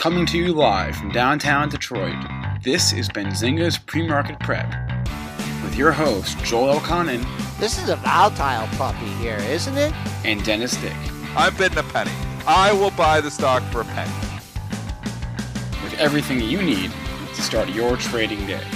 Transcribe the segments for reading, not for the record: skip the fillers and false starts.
Coming to you live from downtown Detroit, this is Benzinga's Pre-Market Prep with your host, Joel Elconin. This is a volatile puppy here, isn't it? And Dennis Dick. I'm bidding a penny. I will buy the stock for a penny. With everything you need to start your trading day.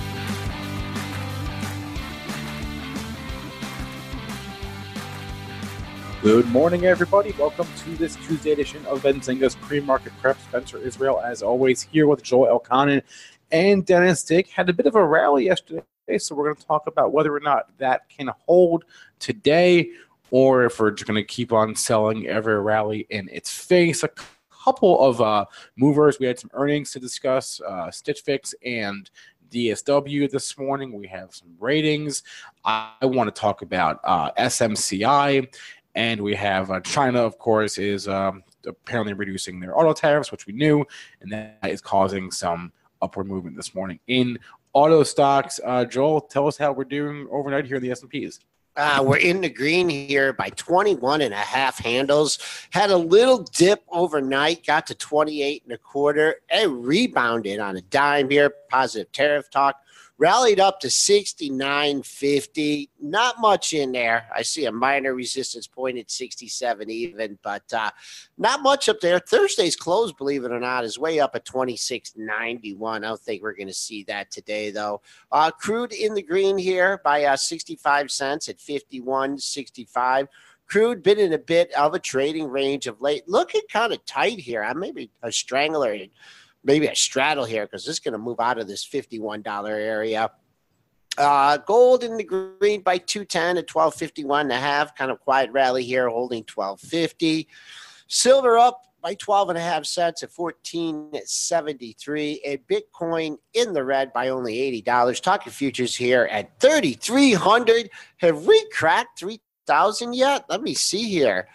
Good morning, everybody. Welcome to this Tuesday edition of Benzinga's Pre-Market Prep. Spencer Israel, as always, here with Joel Elconin and Dennis Dick. Had a bit of a rally yesterday, so we're going to talk about whether or not that can hold today or if we're just going to keep on selling every rally in its face. A couple of movers. We had some earnings to discuss, Stitch Fix and DSW this morning. We have some ratings. I want to talk about SMCI. And we have China, of course, is apparently reducing their auto tariffs, which we knew, and that is causing some upward movement this morning in auto stocks. Joel, tell us how we're doing overnight here in the S&Ps. We're in the green here by 21.5 handles. Had a little dip overnight, got to 28.25. It rebounded on a dime here. Positive tariff talk. Rallied up to 69.50. Not much in there. I see a minor resistance point at 67 even, but not much up there. Thursday's close, believe it or not, is way up at 26.91. I don't think we're going to see that today, though. Crude in the green here by 65 cents at 51.65. Crude been in a bit of a trading range of late. Looking kind of tight here. I maybe a strangler. Maybe a straddle here because this is going to move out of this $51 area. Gold in the green by 210 at 1251.5. Kind of quiet rally here, holding 1250. Silver up by 12.5 cents at 14.73. A Bitcoin in the red by only $80. Talking futures here at 3,300. Have we cracked 3,000 yet? Let me see here.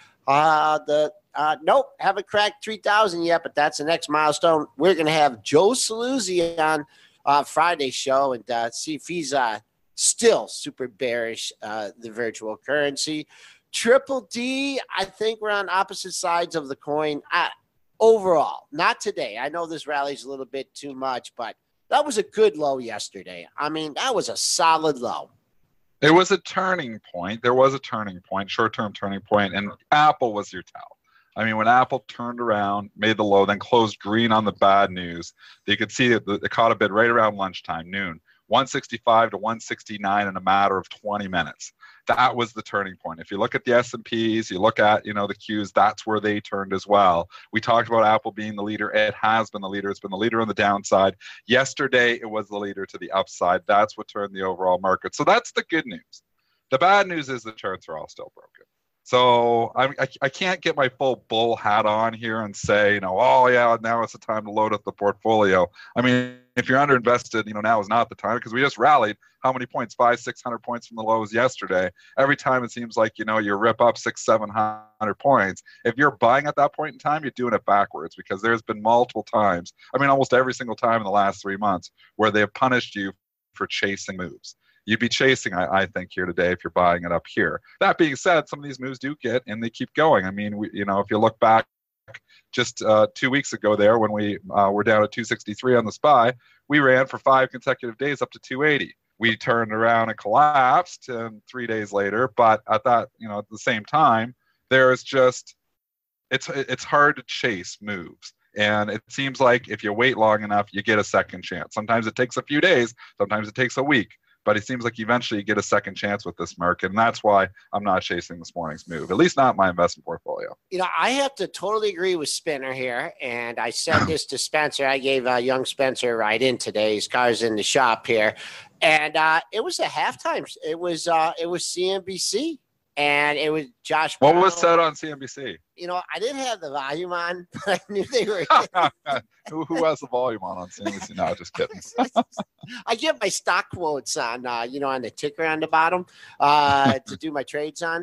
Nope, haven't cracked 3,000 yet, but that's the next milestone. We're going to have Joe Saluzzi on Friday's show and see if he's still super bearish, the virtual currency. Triple D, I think we're on opposite sides of the coin. Overall, not today. I know this rally's a little bit too much, but that was a good low yesterday. I mean, that was a solid low. It was a turning point. There was a turning point, short-term turning point, and Apple was your tell. I mean, when Apple turned around, made the low, then closed green on the bad news, you could see it caught a bid right around lunchtime, noon, 165 to 169 in a matter of 20 minutes. That was the turning point. If you look at the S&Ps, you look at, the Qs, that's where they turned as well. We talked about Apple being the leader. It has been the leader. It's been the leader on the downside. Yesterday, it was the leader to the upside. That's what turned the overall market. So that's the good news. The bad news is the charts are all still broken. So I can't get my full bull hat on here and say, oh, yeah, now it's the time to load up the portfolio. I mean, if you're underinvested, now is not the time because we just rallied how many points? 500-600 points from the lows yesterday. Every time it seems like, you rip up 600-700 points. If you're buying at that point in time, you're doing it backwards because there's been multiple times, almost every single time in the last 3 months where they have punished you for chasing moves. You'd be chasing, I think, here today if you're buying it up here. That being said, some of these moves do get, and they keep going. I mean, if you look back just 2 weeks ago there when we were down at 263 on the SPY, we ran for 5 consecutive days up to 280. We turned around and collapsed 3 days later, but at that, at the same time, there's just, it's hard to chase moves. And it seems like if you wait long enough, you get a second chance. Sometimes it takes a few days, sometimes it takes a week. But it seems like eventually you get a second chance with this market, and that's why I'm not chasing this morning's move, at least not my investment portfolio. I have to totally agree with Spinner here, and I said this to Spencer. I gave young Spencer a ride in today. His car's in the shop here, and it was a halftime. It was CNBC, and it was Josh Brown. What was said on CNBC? I didn't have the volume on, but I knew they were. Who has the volume on CNBC? No, just kidding. I get my stock quotes on, on the ticker on the bottom to do my trades on.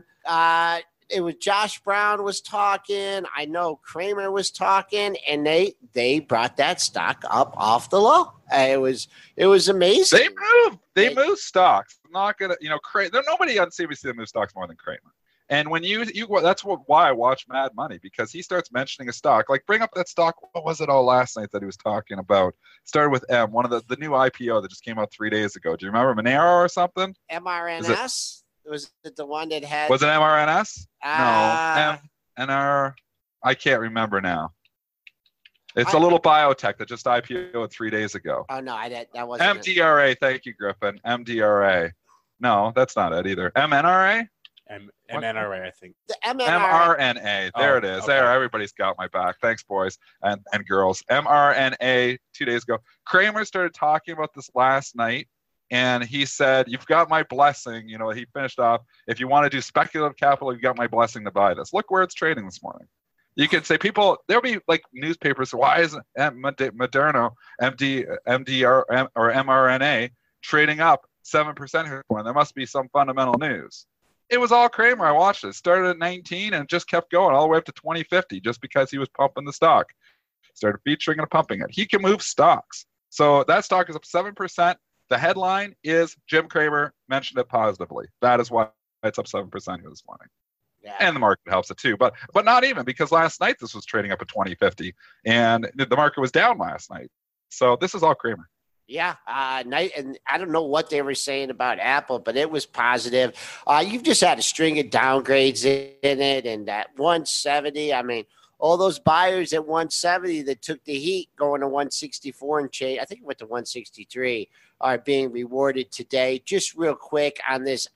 It was Josh Brown was talking. I know Kramer was talking, and they brought that stock up off the low. It was amazing. They move stocks. I'm not gonna, nobody on CNBC that moves stocks more than Kramer. And when that's why I watch Mad Money, because he starts mentioning a stock, like bring up that stock. What was it all last night that he was talking about? Started with M, one of the new IPO that just came out 3 days ago. Do you remember Monero or something? MRNS? Was it the one that had? Was it MRNS? No, MNR. I can't remember now. It's a little biotech that just IPO'd 3 days ago. Oh no, that wasn't MDRA. Thank you, Griffin. MDRA. No, that's not it either. MNRA. MNRA, I think. The mRNA. There it is. Okay. There, everybody's got my back. Thanks, boys and girls. mRNA 2 days ago. Cramer started talking about this last night, and he said, "You've got my blessing." You know, he finished off, "If you want to do speculative capital, you've got my blessing to buy this." Look where it's trading this morning. You could say there'll be like newspapers. Why is Moderna, MDR, or mRNA trading up 7% here? There must be some fundamental news. It was all Cramer. I watched it. Started at 19 and just kept going all the way up to 2050 just because he was pumping the stock. Started featuring and pumping it. He can move stocks. So that stock is up 7%. The headline is Jim Cramer mentioned it positively. That is why it's up 7% here this morning. Yeah. And the market helps it too. But not even, because last night this was trading up at 2050 and the market was down last night. So this is all Cramer. Yeah, and I don't know what they were saying about Apple, but it was positive. You've just had a string of downgrades in it, and that 170. I mean, all those buyers at 170 that took the heat going to 164 and change. I think it went to 163. Are being rewarded today. Just real quick on this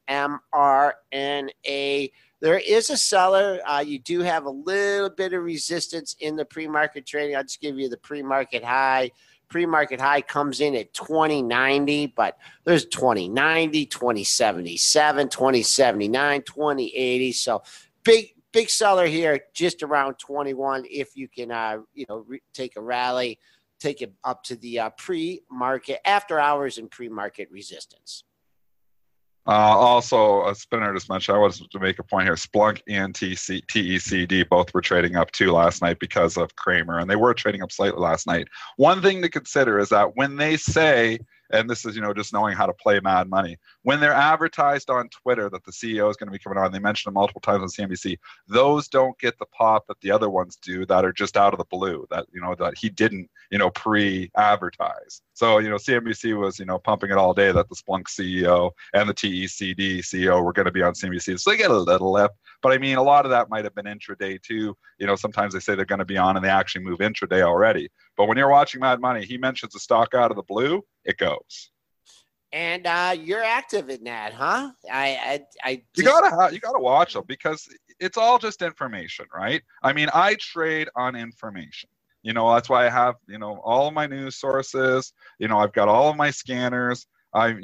mRNA. There is a seller. You do have a little bit of resistance in the pre-market trading. I'll just give you the pre-market high. Pre-market high comes in at 2090, but there's 2090, 2077, 2079, 2080. So big seller here, just around 21. If you can, take a rally, take it up to the pre-market, after hours and pre-market resistance. Also, a spinner just mentioned, I wanted to make a point here. Splunk and TECD both were trading up too last night because of Cramer, and they were trading up slightly last night. One thing to consider is that when they say, and this is, just knowing how to play Mad Money, when they're advertised on Twitter that the CEO is going to be coming on, they mention it multiple times on CNBC, those don't get the pop that the other ones do that are just out of the blue, that, that he didn't, pre-advertise. So, CNBC was, pumping it all day that the Splunk CEO and the TECD CEO were going to be on CNBC. So they get a little lift. But I mean, a lot of that might have been intraday too. Sometimes they say they're going to be on and they actually move intraday already. But when you're watching Mad Money, he mentions a stock out of the blue, it goes. And you're active in that, huh? You gotta watch them, because it's all just information, right? I mean, I trade on information. That's why I have, all of my news sources. I've got all of my scanners. You've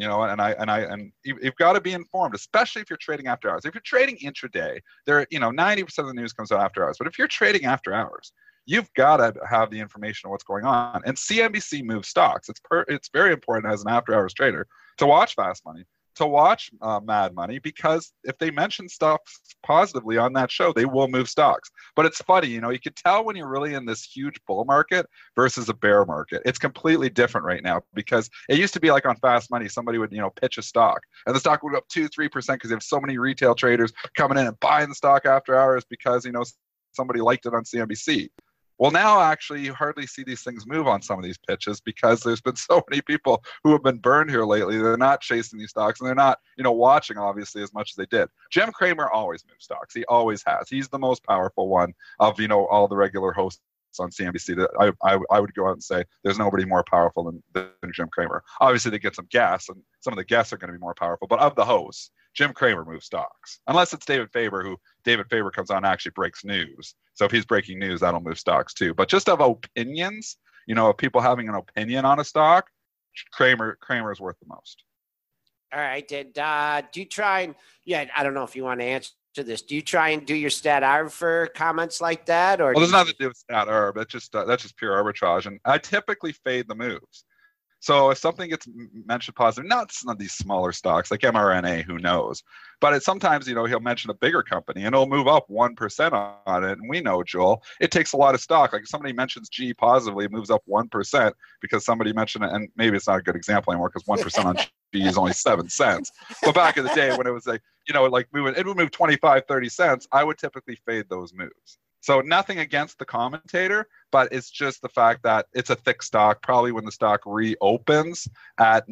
got to be informed, especially if you're trading after hours. If you're trading intraday, 90% of the news comes out after hours. But if you're trading after hours, you've got to have the information of what's going on. And CNBC moves stocks. It's very important as an after-hours trader to watch Fast Money, to watch Mad Money, because if they mention stuff positively on that show, they will move stocks. But it's funny, you can tell when you're really in this huge bull market versus a bear market. It's completely different right now, because it used to be like on Fast Money, somebody would, pitch a stock and the stock would go up 2-3% because they have so many retail traders coming in and buying the stock after hours because, somebody liked it on CNBC. Well, now actually you hardly see these things move on some of these pitches, because there's been so many people who have been burned here lately. They're not chasing these stocks, and they're not, watching obviously as much as they did. Jim Cramer always moves stocks. He always has. He's the most powerful one of, all the regular hosts on CNBC. That I would go out and say there's nobody more powerful than Jim Cramer. Obviously they get some guests, and some of the guests are going to be more powerful, but of the hosts, Jim Cramer moves stocks, unless it's David Faber, who David Faber comes on and actually breaks news. So if he's breaking news, that'll move stocks too. But just of opinions, of people having an opinion on a stock, Cramer is worth the most. All right. Do you try and, I don't know if you want to answer this. Do you try and do your stat arb for comments like that? Or there's nothing to do with stat arb. That's just pure arbitrage. And I typically fade the moves. So if something gets mentioned positive, not some of these smaller stocks like mRNA, who knows? But sometimes, he'll mention a bigger company and it'll move up 1% on it. And we know, Joel, it takes a lot of stock. Like if somebody mentions G positively, it moves up 1% because somebody mentioned it. And maybe it's not a good example anymore because 1% on G is only 7 cents. But back in the day when it was like, it would move 25, 30 cents, I would typically fade those moves. So nothing against the commentator, but it's just the fact that it's a thick stock. Probably when the stock reopens at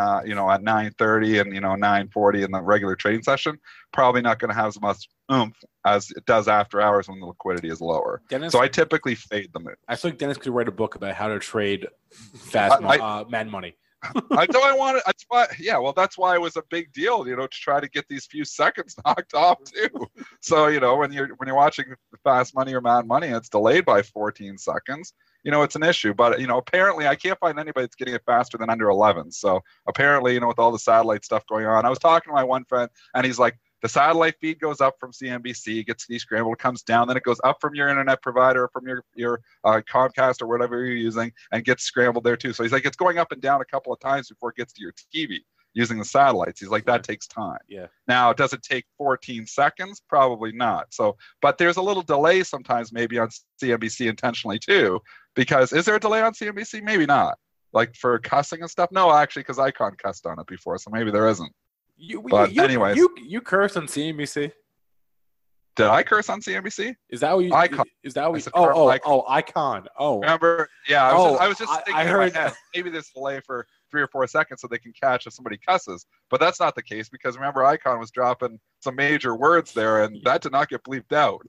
9:30 and 9:40 in the regular trading session, probably not going to have as much oomph as it does after hours when the liquidity is lower. Dennis, so I typically fade the move. I think Dennis could write a book about how to trade fast mad money. That's why it was a big deal, to try to get these few seconds knocked off too. So, when you're watching fast money or mad money and it's delayed by 14 seconds, it's an issue. But, apparently I can't find anybody that's getting it faster than under 11. So apparently, with all the satellite stuff going on, I was talking to my one friend and he's like, the satellite feed goes up from CNBC, gets descrambled, comes down, then it goes up from your internet provider or from your Comcast or whatever you're using and gets scrambled there too. So he's like, it's going up and down a couple of times before it gets to your TV using the satellites. He's like, that takes time. Yeah. Now, does it take 14 seconds? Probably not. So, but there's a little delay sometimes maybe on CNBC intentionally too, because is there a delay on CNBC? Maybe not. Like for cussing and stuff? No, actually, because Icon cussed on it before, so maybe there isn't. Anyways, you cursed on CNBC. Did I curse on CNBC? Is that what you? Icon. Is that what? Icon. Oh, remember? Yeah, I was just thinking I heard in my head, maybe there's a delay for 3 or 4 seconds so they can catch if somebody cusses, but that's not the case because remember, Icon was dropping some major words there, and that did not get bleeped out.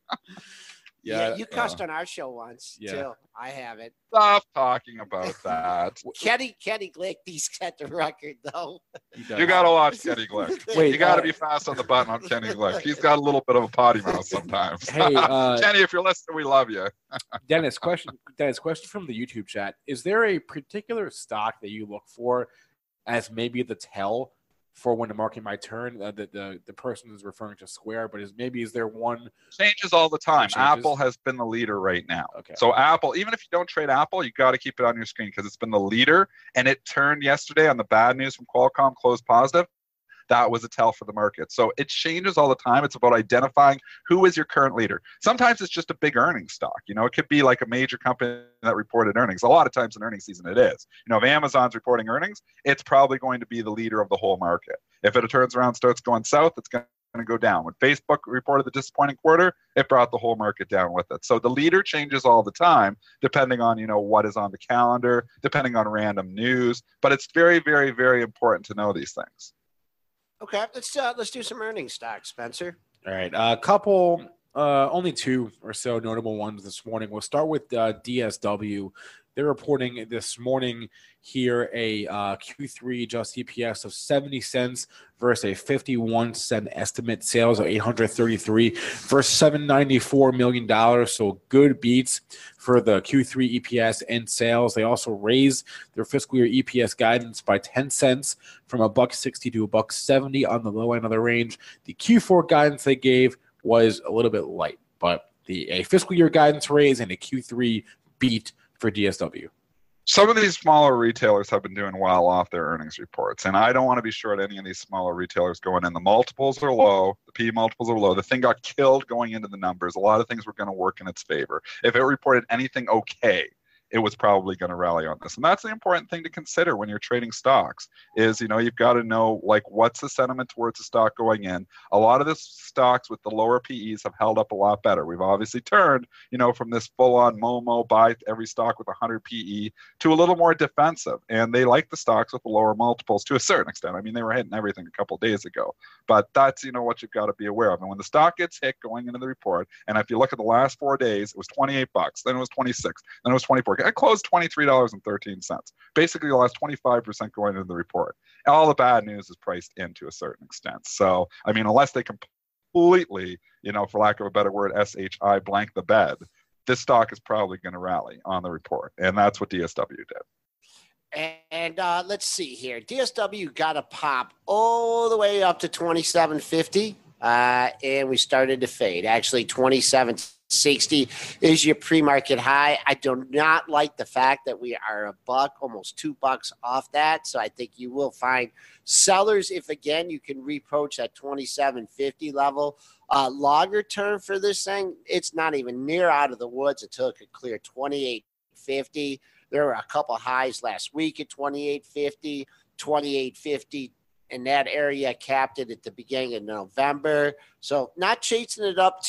Yeah, you cussed on our show once too. I haven't. Stop talking about that. Kenny Glick, he's got the record though. You gotta watch Kenny Glick. Wait, you gotta be fast on the button on Kenny Glick. He's got a little bit of a potty mouth sometimes. Hey, Kenny, if you're listening, we love you. Dennis, question from the YouTube chat: is there a particular stock that you look for as maybe the tell for when the market might turn? The person is referring to Square, but is there one? Changes all the time. Apple has been the leader right now. Okay. So Apple, even if you don't trade Apple, you got to keep it on your screen because it's been the leader, and it turned yesterday on the bad news from Qualcomm, closed positive. That was a tell for the market. So it changes all the time. It's about identifying who is your current leader. Sometimes it's just a big earnings stock. It could be like a major company that reported earnings. A lot of times in earnings season it is. If Amazon's reporting earnings, it's probably going to be the leader of the whole market. If it turns around and starts going south, it's going to go down. When Facebook reported the disappointing quarter, it brought the whole market down with it. So the leader changes all the time, depending on, what is on the calendar, depending on random news. But it's very, very, very important to know these things. Okay, let's do some earnings stocks, Spencer. All right, a couple, only 2 or so notable ones this morning. We'll start with DSW. They're reporting this morning here a Q3 adjusted EPS of 70 cents versus a 51-cent estimate. Sales of $833 versus $794 million. So good beats for the Q3 EPS and sales. They also raised their fiscal year EPS guidance by 10 cents from $1.60 to $1.70 on the low end of the range. The Q4 guidance they gave was a little bit light, but a fiscal year guidance raise and a Q3 beat for DSW. Some of these smaller retailers have been doing well off their earnings reports, and I don't want to be short any of these smaller retailers going in. The multiples are low. The P multiples are low. The thing got killed going into the numbers. A lot of things were going to work in its favor. If it reported anything okay, it was probably going to rally on this. And that's the important thing to consider when you're trading stocks is, you've got to know, what's the sentiment towards the stock going in. A lot of the stocks with the lower PEs have held up a lot better. We've obviously turned, from this full-on Momo, buy every stock with 100 PE to a little more defensive. And they like the stocks with the lower multiples to a certain extent. I mean, they were hitting everything a couple of days ago. But that's, what you've got to be aware of. And when the stock gets hit going into the report, and if you look at the last 4 days, it was $28, then it was 26, then it was 24. I closed $23.13. Basically, the last 25% going into the report. All the bad news is priced in to a certain extent. So, I mean, unless they completely, for lack of a better word, SHI blank the bed, this stock is probably going to rally on the report. And that's what DSW did. And let's see here. DSW got a pop all the way up to 27.50. And we started to fade. Actually, 27 160 is your pre-market high. I do not like the fact that we are $1, almost $2 off that. So I think you will find sellers if, again, you can reapproach that 27.50 level. Longer term for this thing, it's not even near out of the woods until it could clear 28.50. There were a couple highs last week at 28.50, 28.50. In that area, capped it at the beginning of November. So not chasing it up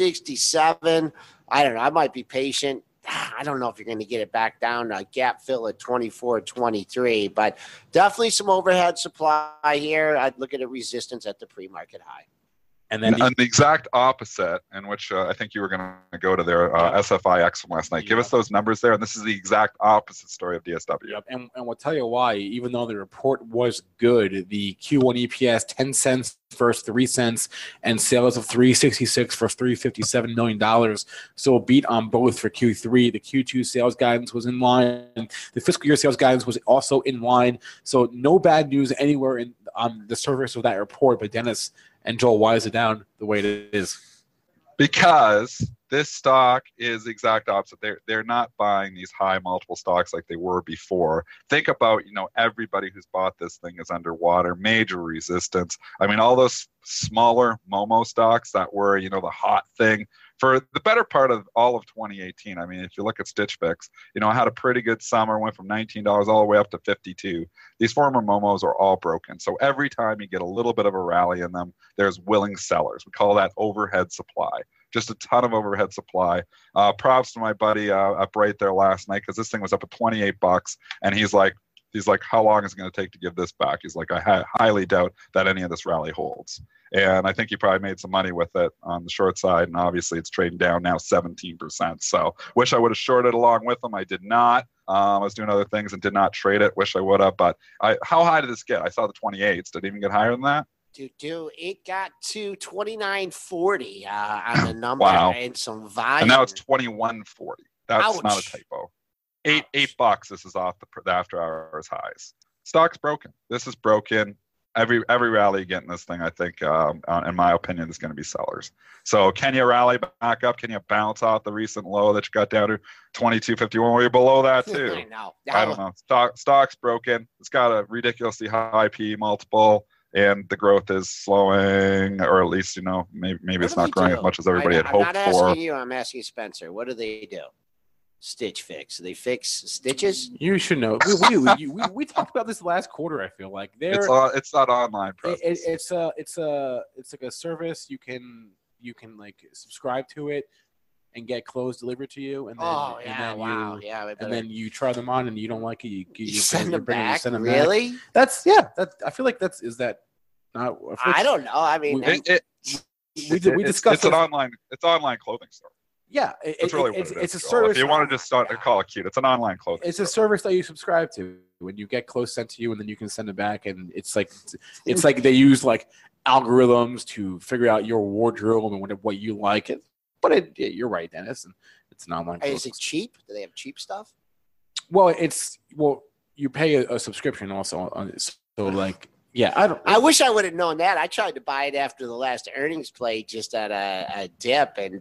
267. I don't know. I might be patient. I don't know if you're going to get it back down to a gap fill at 24.23, but definitely some overhead supply here. I'd look at a resistance at the pre-market high. And then the exact opposite, in which I think you were going to go to their SFIX from last night. Give us those numbers there, and this is the exact opposite story of DSW. Yep, and we'll tell you why. Even though the report was good, the Q1 EPS 10 cents versus 3 cents, and sales of $366 for $357 million. So a beat on both for Q3. The Q2 sales guidance was in line. The fiscal year sales guidance was also in line. So no bad news anywhere on the surface of that report. But Dennis and Joel, why is it down the way it is? Because this stock is the exact opposite. They're not buying these high multiple stocks like they were before. Think about, everybody who's bought this thing is underwater, major resistance. I mean, all those smaller Momo stocks that were, the hot thing for the better part of all of 2018. I mean, if you look at Stitch Fix, I had a pretty good summer, went from $19 all the way up to $52. These former Momos are all broken. So every time you get a little bit of a rally in them, there's willing sellers. We call that overhead supply. Just a ton of overhead supply. Props to my buddy up right there last night, because this thing was up at $28, and he's like, how long is it going to take to give this back? He's like, I highly doubt that any of this rally holds. And I think he probably made some money with it on the short side, and obviously it's trading down now 17%. So wish I would have shorted along with him. I did not. I was doing other things and did not trade it. Wish I would have. But how high did this get? I saw the 28s. Did it even get higher than that? It got to 29.40 on the number. Wow. And some volume. And now it's 21.40. That's Ouch. Not a typo. $8. This is off the after hours highs. Stock's broken. This is broken. Every rally you get in this thing, I think, in my opinion, is going to be sellers. So can you rally back up? Can you bounce off the recent low that you got down to 22.51? Were you below that too? I know. I don't know. Stock's broken. It's got a ridiculously high PE multiple, and the growth is slowing, or at least, maybe it's not growing as much as everybody had hoped for. I'm not asking you. I'm asking Spencer. What do they do? Stitch Fix. Do they fix stitches? You should know. We talked about this last quarter. I feel like it's not online presence. It's like a service you can like subscribe to it and get clothes delivered to you, and then and then you try them on and you don't like it, you send them back. Really? Back. I feel like is that not? I don't know. I mean, we discussed it's an online clothing store. Yeah, it's really what it is. It's a service. If you want to just start to call it cute, it's an online clothing. It's a service that you subscribe to when you get clothes sent to you, and then you can send it back. And it's like they use like algorithms to figure out your wardrobe and what you like. But you're right, Dennis. And it's an online. Is it cheap? Do they have cheap stuff? Well, you pay a subscription also on it. So like. Yeah, I wish I would have known that. I tried to buy it after the last earnings play, just at a dip, and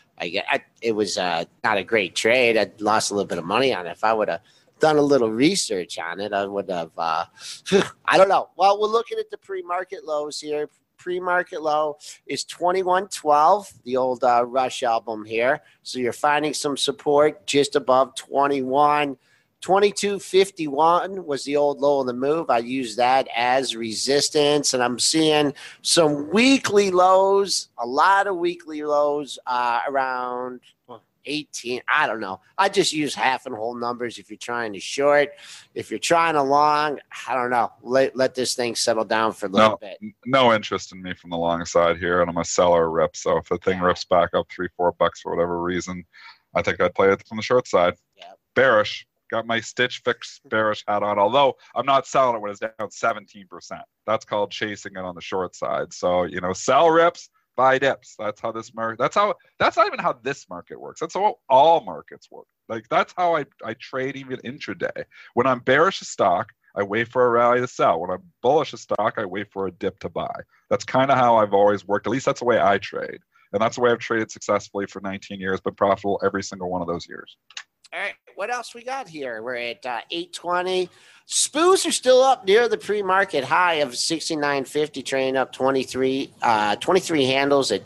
it was not a great trade. I lost a little bit of money on it. If I would have done a little research on it, I would have. I don't know. Well, we're looking at the pre-market lows here. Pre-market low is 21.12, the old Rush album here. So you're finding some support just above 21. 22.51 was the old low of the move. I use that as resistance, and I'm seeing some weekly lows, a lot of weekly lows around 18. I don't know. I just use half and whole numbers if you're trying to short. If you're trying to long, I don't know. Let this thing settle down for a little bit. No interest in me from the long side here, and I'm a seller rip. So if the thing rips back up $3-4 for whatever reason, I think I'd play it from the short side. Yeah. Bearish. Got my Stitch Fix bearish hat on, although I'm not selling it when it's down 17%. That's called chasing it on the short side. So, sell rips, buy dips. That's how this market, that's not even how this market works. That's how all markets work. Like, that's how I trade even intraday. When I'm bearish a stock, I wait for a rally to sell. When I'm bullish a stock, I wait for a dip to buy. That's kind of how I've always worked. At least that's the way I trade. And that's the way I've traded successfully for 19 years, but profitable every single one of those years. All right, what else we got here? We're at 820. SPOOs are still up near the pre-market high of 69.50, trading up 23 handles at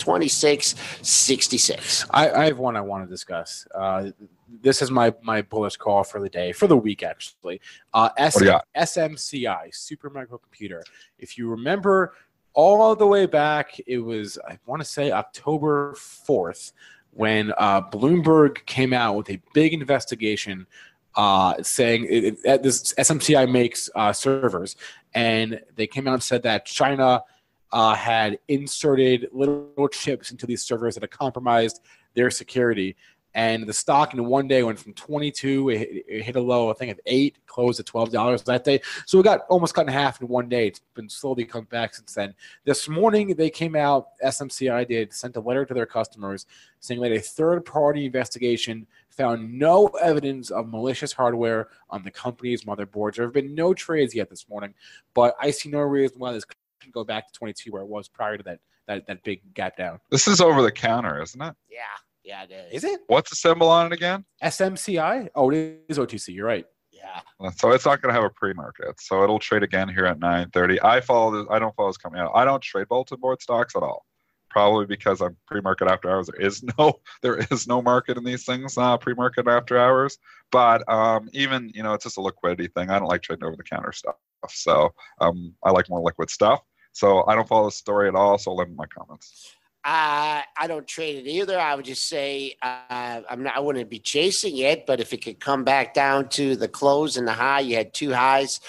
26.66. I have one I want to discuss. This is my bullish call for the day, for the week, actually. What do you got? SMCI, Supermicrocomputer. If you remember all the way back, it was, I want to say, October 4th, when Bloomberg came out with a big investigation saying this SMCI makes servers, and they came out and said that China had inserted little chips into these servers that had compromised their security. And the stock in one day went from 22, it hit a low, I think, of 8, closed at $12 that day. So it got almost cut in half in one day. It's been slowly come back since then. This morning, they came out, SMCI sent a letter to their customers saying that a third-party investigation found no evidence of malicious hardware on the company's motherboards. There have been no trades yet this morning, but I see no reason why this can go back to 22 where it was prior to that big gap down. This is over the counter, isn't it? Yeah. Yeah, it is. Is it? What's the symbol on it again? SMCI? Oh, it is OTC. You're right. Yeah. So it's not going to have a pre-market. So it'll trade again here at 9:30. I don't follow this coming out. I don't trade bulletin board stocks at all. Probably because I'm pre-market after hours. There is no market in these things, pre-market after hours. But even, it's just a liquidity thing. I don't like trading over the counter stuff. So I like more liquid stuff. So I don't follow the story at all. So I'll limit my comments. I don't trade it either. I would just say I wouldn't be chasing it, but if it could come back down to the close and the high, you had two highs,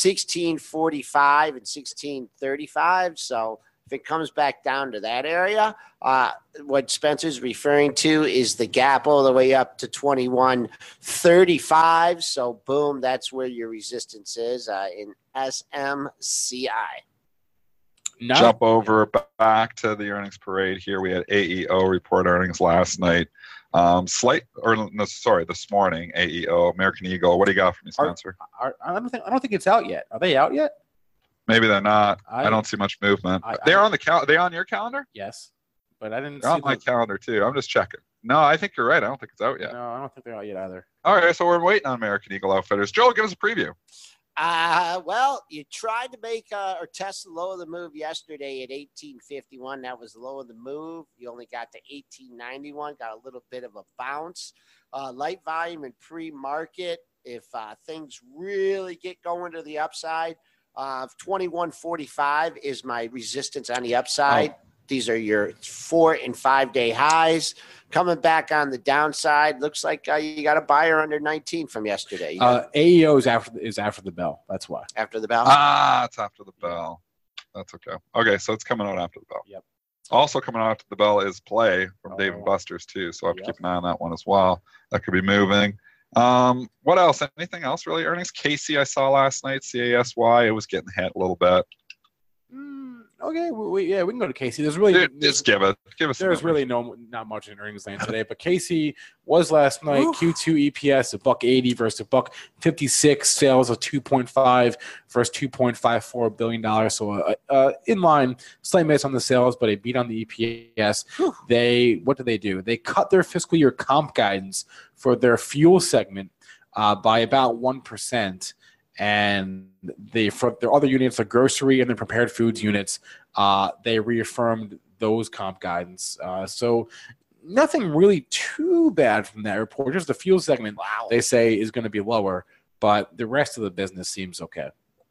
16.45 and 16.35. So if it comes back down to that area, what Spencer's referring to is the gap all the way up to 21.35. So boom, that's where your resistance is in SMCI. Jump over back to the earnings parade here. We had AEO report earnings last night. This morning, AEO, American Eagle. What do you got for me, Spencer? I don't think it's out yet. Are they out yet? Maybe they're not. I don't see much movement. They're on the Are they on your calendar? Yes, but I didn't. They're on my calendar too. I'm just checking. No, I think you're right. I don't think it's out yet. No, I don't think they're out yet either. All right, so we're waiting on American Eagle Outfitters. Joel, give us a preview. Well, you tried to make or test the low of the move yesterday at 18.51. That was the low of the move. You only got to 18.91, got a little bit of a bounce. Light volume and pre-market. If things really get going to the upside, 21.45 is my resistance on the upside. Oh. These are your 4 and 5 day highs. Coming back on the downside, looks like you got a buyer under 19 from yesterday. AEO is after the bell. That's why. After the bell? It's after the bell. That's okay. Okay, so it's coming out after the bell. Yep. Also coming out after the bell is Play from Dave & Buster's too. So I have to keep an eye on that one as well. That could be moving. What else? Anything else really? Earnings? Casey I saw last night. CASY. It was getting hit a little bit. Okay, we can go to Casey. Just give us. There's really not much in earnings land today, but Casey was last night. Q2 EPS $1.80 versus $1.56. Sales of 2.5 versus $2.54 billion. So in line, slight miss on the sales, but a beat on the EPS. What did they do? They cut their fiscal year comp guidance for their fuel segment by about 1%. And for their other units, the grocery and the prepared foods units, they reaffirmed those comp guidance. So nothing really too bad from that report. Just the fuel segment, they say, is going to be lower, but the rest of the business seems okay.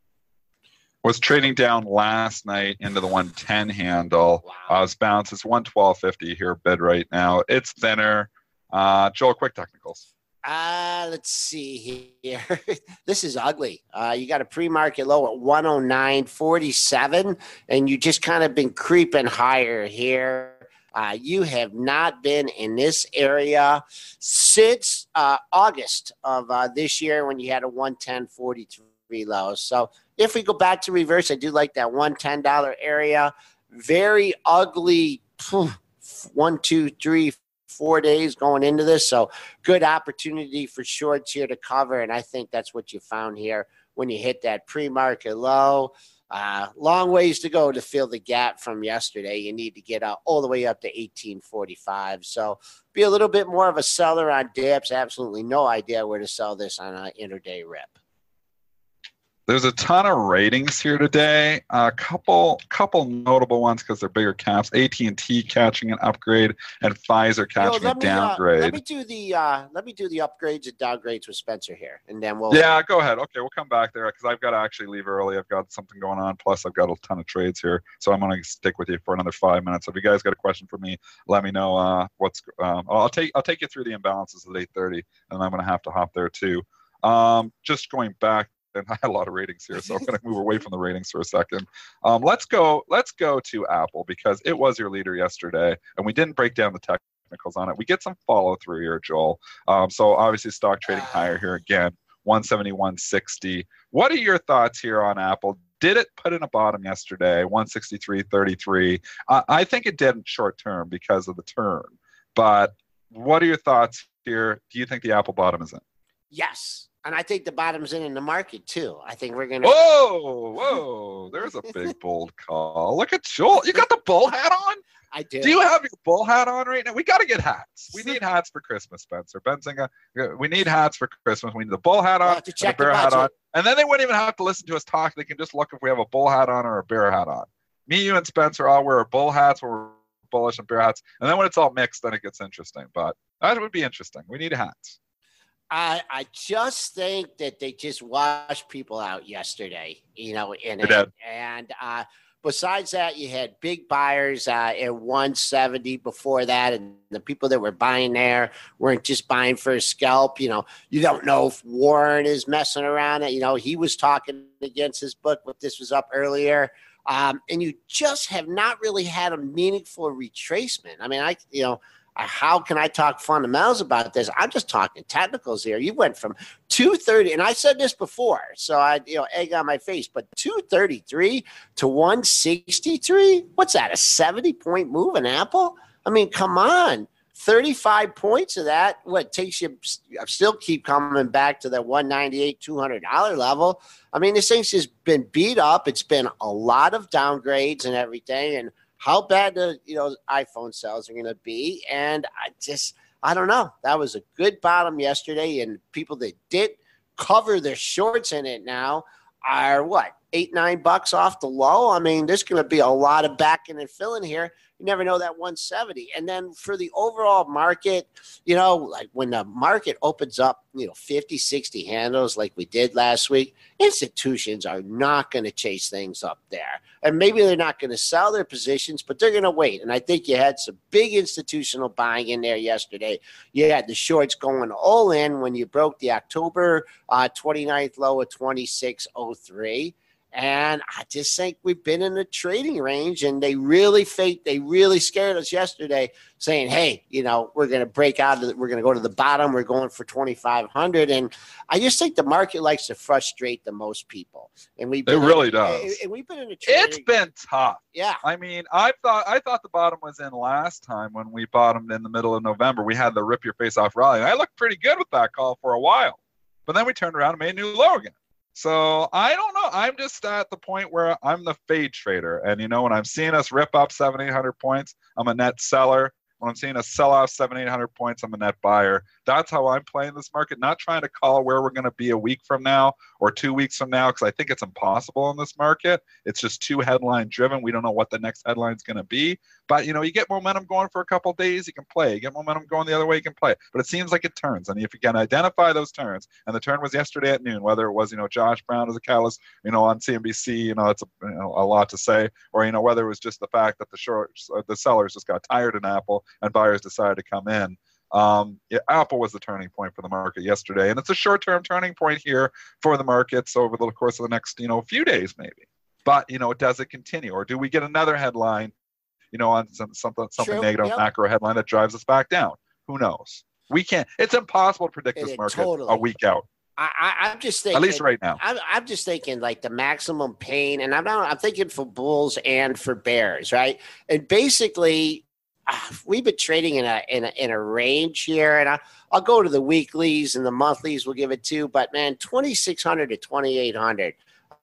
Was trading down last night into the 110 handle. It's bounced. It's 112.50 here bid right now. It's thinner. Joel, quick technicals. Let's see here. This is ugly. You got a pre-market low at 109.47, and you just kind of been creeping higher here. You have not been in this area since August of this year when you had a 110.43 low. So if we go back to reverse, I do like that $110 area. Very ugly. 1, 2, 3, 4 days going into this. So good opportunity for shorts here to cover. And I think that's what you found here when you hit that pre-market low. Long ways to go to fill the gap from yesterday. You need to get all the way up to 1845. So be a little bit more of a seller on dips. Absolutely no idea where to sell this on an intraday rip. There's a ton of ratings here today. A couple notable ones because they're bigger caps. AT&T catching an upgrade, and Pfizer catching a downgrade. Let me do the upgrades and downgrades with Spencer here, and then we'll. Yeah, go ahead. Okay, we'll come back there because I've got to actually leave early. I've got something going on. Plus, I've got a ton of trades here, so I'm going to stick with you for another 5 minutes. So if you guys got a question for me, let me know. I'll take you through the imbalances at 8:30, and I'm going to have to hop there too. Just going back. And I had a lot of ratings here, so I'm going to move away from the ratings for a second. Let's go to Apple because it was your leader yesterday, and we didn't break down the technicals on it. We get some follow through here, Joel. So obviously, stock trading higher here again, 170, 160. What are your thoughts here on Apple? Did it put in a bottom yesterday, 163.33? I think it didn't short term because of the turn. But what are your thoughts here? Do you think the Apple bottom is in? Yes. And I think the bottom's in the market, too. I think we're going to... Whoa. There's a big, bold call. Look at Joel. You got the bull hat on? I do. Do you have your bull hat on right now? We got to get hats. We need hats for Christmas, Spencer. Benzinga, we need hats for Christmas. We need the bull hat on and a bear hat on. And then they wouldn't even have to listen to us talk. They can just look if we have a bull hat on or a bear hat on. Me, you, and Spencer all wear bull hats where we're bullish and bear hats. And then when it's all mixed, then it gets interesting. But that would be interesting. We need hats. I just think that they just washed people out yesterday, and besides that, you had big buyers at 170 before that, and the people that were buying there weren't just buying for a scalp. You don't know if Warren is messing around. He was talking against his book, but this was up earlier. And you just have not really had a meaningful retracement. I mean, how can I talk fundamentals about this? I'm just talking technicals here. You went from 230, and I said this before, so egg on my face, but 233 to 163? What's that, a 70-point move in Apple? I mean, come on. 35 points of that, what takes you still keep coming back to that $198, $200 level. I mean, this thing's just been beat up. It's been a lot of downgrades and everything, and how bad the iPhone sales are going to be. And I don't know. That was a good bottom yesterday, and people that did cover their shorts in it now are $8, $9 off the low. I mean, there's going to be a lot of backing and filling here. You never know that 170. And then for the overall market, like when the market opens up, 50, 60 handles like we did last week, institutions are not going to chase things up there. And maybe they're not going to sell their positions, but they're going to wait. And I think you had some big institutional buying in there yesterday. You had the shorts going all in when you broke the October 29th low of 26.03. And I just think we've been in the trading range, and they really scared us yesterday, saying, "Hey, we're going to break out. We're going to go to the bottom. We're going for 2,500." And I just think the market likes to frustrate the most people, and it really does. And we've been in the trading. It's been tough. Yeah. I mean, I thought the bottom was in last time when we bottomed in the middle of November. We had the rip your face off rally. And I looked pretty good with that call for a while, but then we turned around and made a new low again. So I don't know. I'm just at the point where I'm the fade trader. And, when I'm seeing us rip up 700-800 points, I'm a net seller. When I'm seeing us sell off 700-800 points, I'm a net buyer. That's how I'm playing this market, not trying to call where we're going to be a week from now or 2 weeks from now, because I think it's impossible in this market. It's just too headline driven. We don't know what the next headline is going to be. But, you get momentum going for a couple of days, you can play. You get momentum going the other way, you can play. But it seems like it turns. And if you can identify those turns, and the turn was yesterday at noon, whether it was, Josh Brown as a catalyst, on CNBC, that's a lot to say, or, whether it was just the fact that the sellers just got tired in Apple and buyers decided to come in. Apple was the turning point for the market yesterday, and it's a short-term turning point here for the markets over the course of the next, few days maybe. But, does it continue, or do we get another headline, on something True. negative, Yep. Macro headline that drives us back down? Who knows? We can't. It's impossible to predict this market a week out. I'm just thinking, at least right now. I'm just thinking like the maximum pain, and I'm thinking for bulls and for bears, right? And basically, we've been trading in a range here, and I'll go to the weeklies and the monthlies. We'll give it to, but man, 2,600 to 2,800.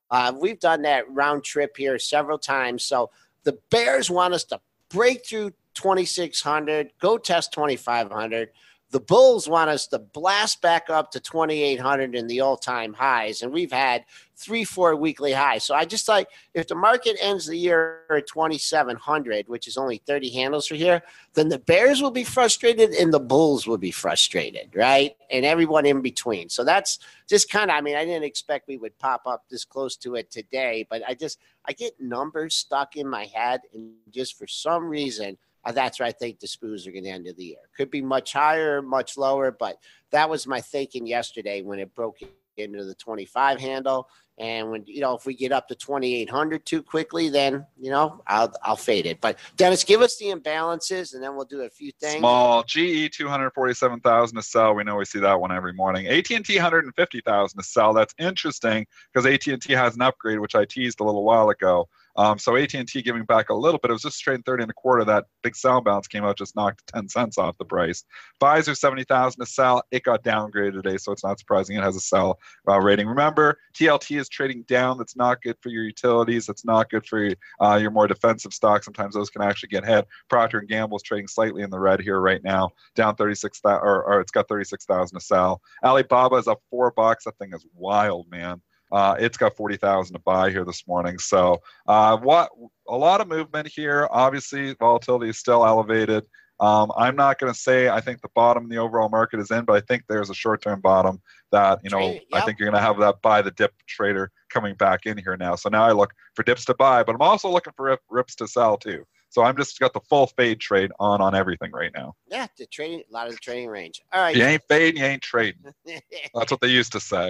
We've done that round trip here several times. So the Bears want us to break through 2,600, go test 2,500. The Bulls want us to blast back up to 2,800 in the all-time highs, and we've had 3-4 weekly highs. So I just like, if the market ends the year at 2,700, which is only 30 handles for here, then the Bears will be frustrated and the Bulls will be frustrated, right? And everyone in between. So that's just kind of, I mean, I didn't expect we would pop up this close to it today, but I get numbers stuck in my head, and just for some reason, that's where I think the Spoos are going to end of the year. Could be much higher, much lower, but that was my thinking yesterday when it broke into the 25 handle. And when, if we get up to 2,800 too quickly, then, I'll fade it. But Dennis, give us the imbalances and then we'll do a few things. Small GE 247,000 to sell. We know we see that one every morning. AT&T 150,000 to sell. That's interesting because AT&T has an upgrade, which I teased a little while ago. So AT&T giving back a little bit. It was just straight 30 and a quarter. That big sell bounce came out, just knocked 10 cents off the price. Pfizer 70,000 to sell. It got downgraded today, so it's not surprising it has a sell rating. Remember, TLT is trading down. That's not good for your utilities. That's not good for your more defensive stocks. Sometimes those can actually get hit. Procter & Gamble is trading slightly in the red here right now, down 36,000, or it's got 36,000 to sell. Alibaba is up $4. That thing is wild, man. It's got 40,000 to buy here this morning. So a lot of movement here. Obviously, volatility is still elevated. I'm not going to say I think the bottom in the overall market is in, but I think there's a short-term bottom that, I think you're going to have that buy the dip trader coming back in here now. So now I look for dips to buy, but I'm also looking for rips to sell too. So I'm just got the full fade trade on everything right now. Yeah, a lot of the trading range. All right. You ain't fading, you ain't trading. That's what they used to say.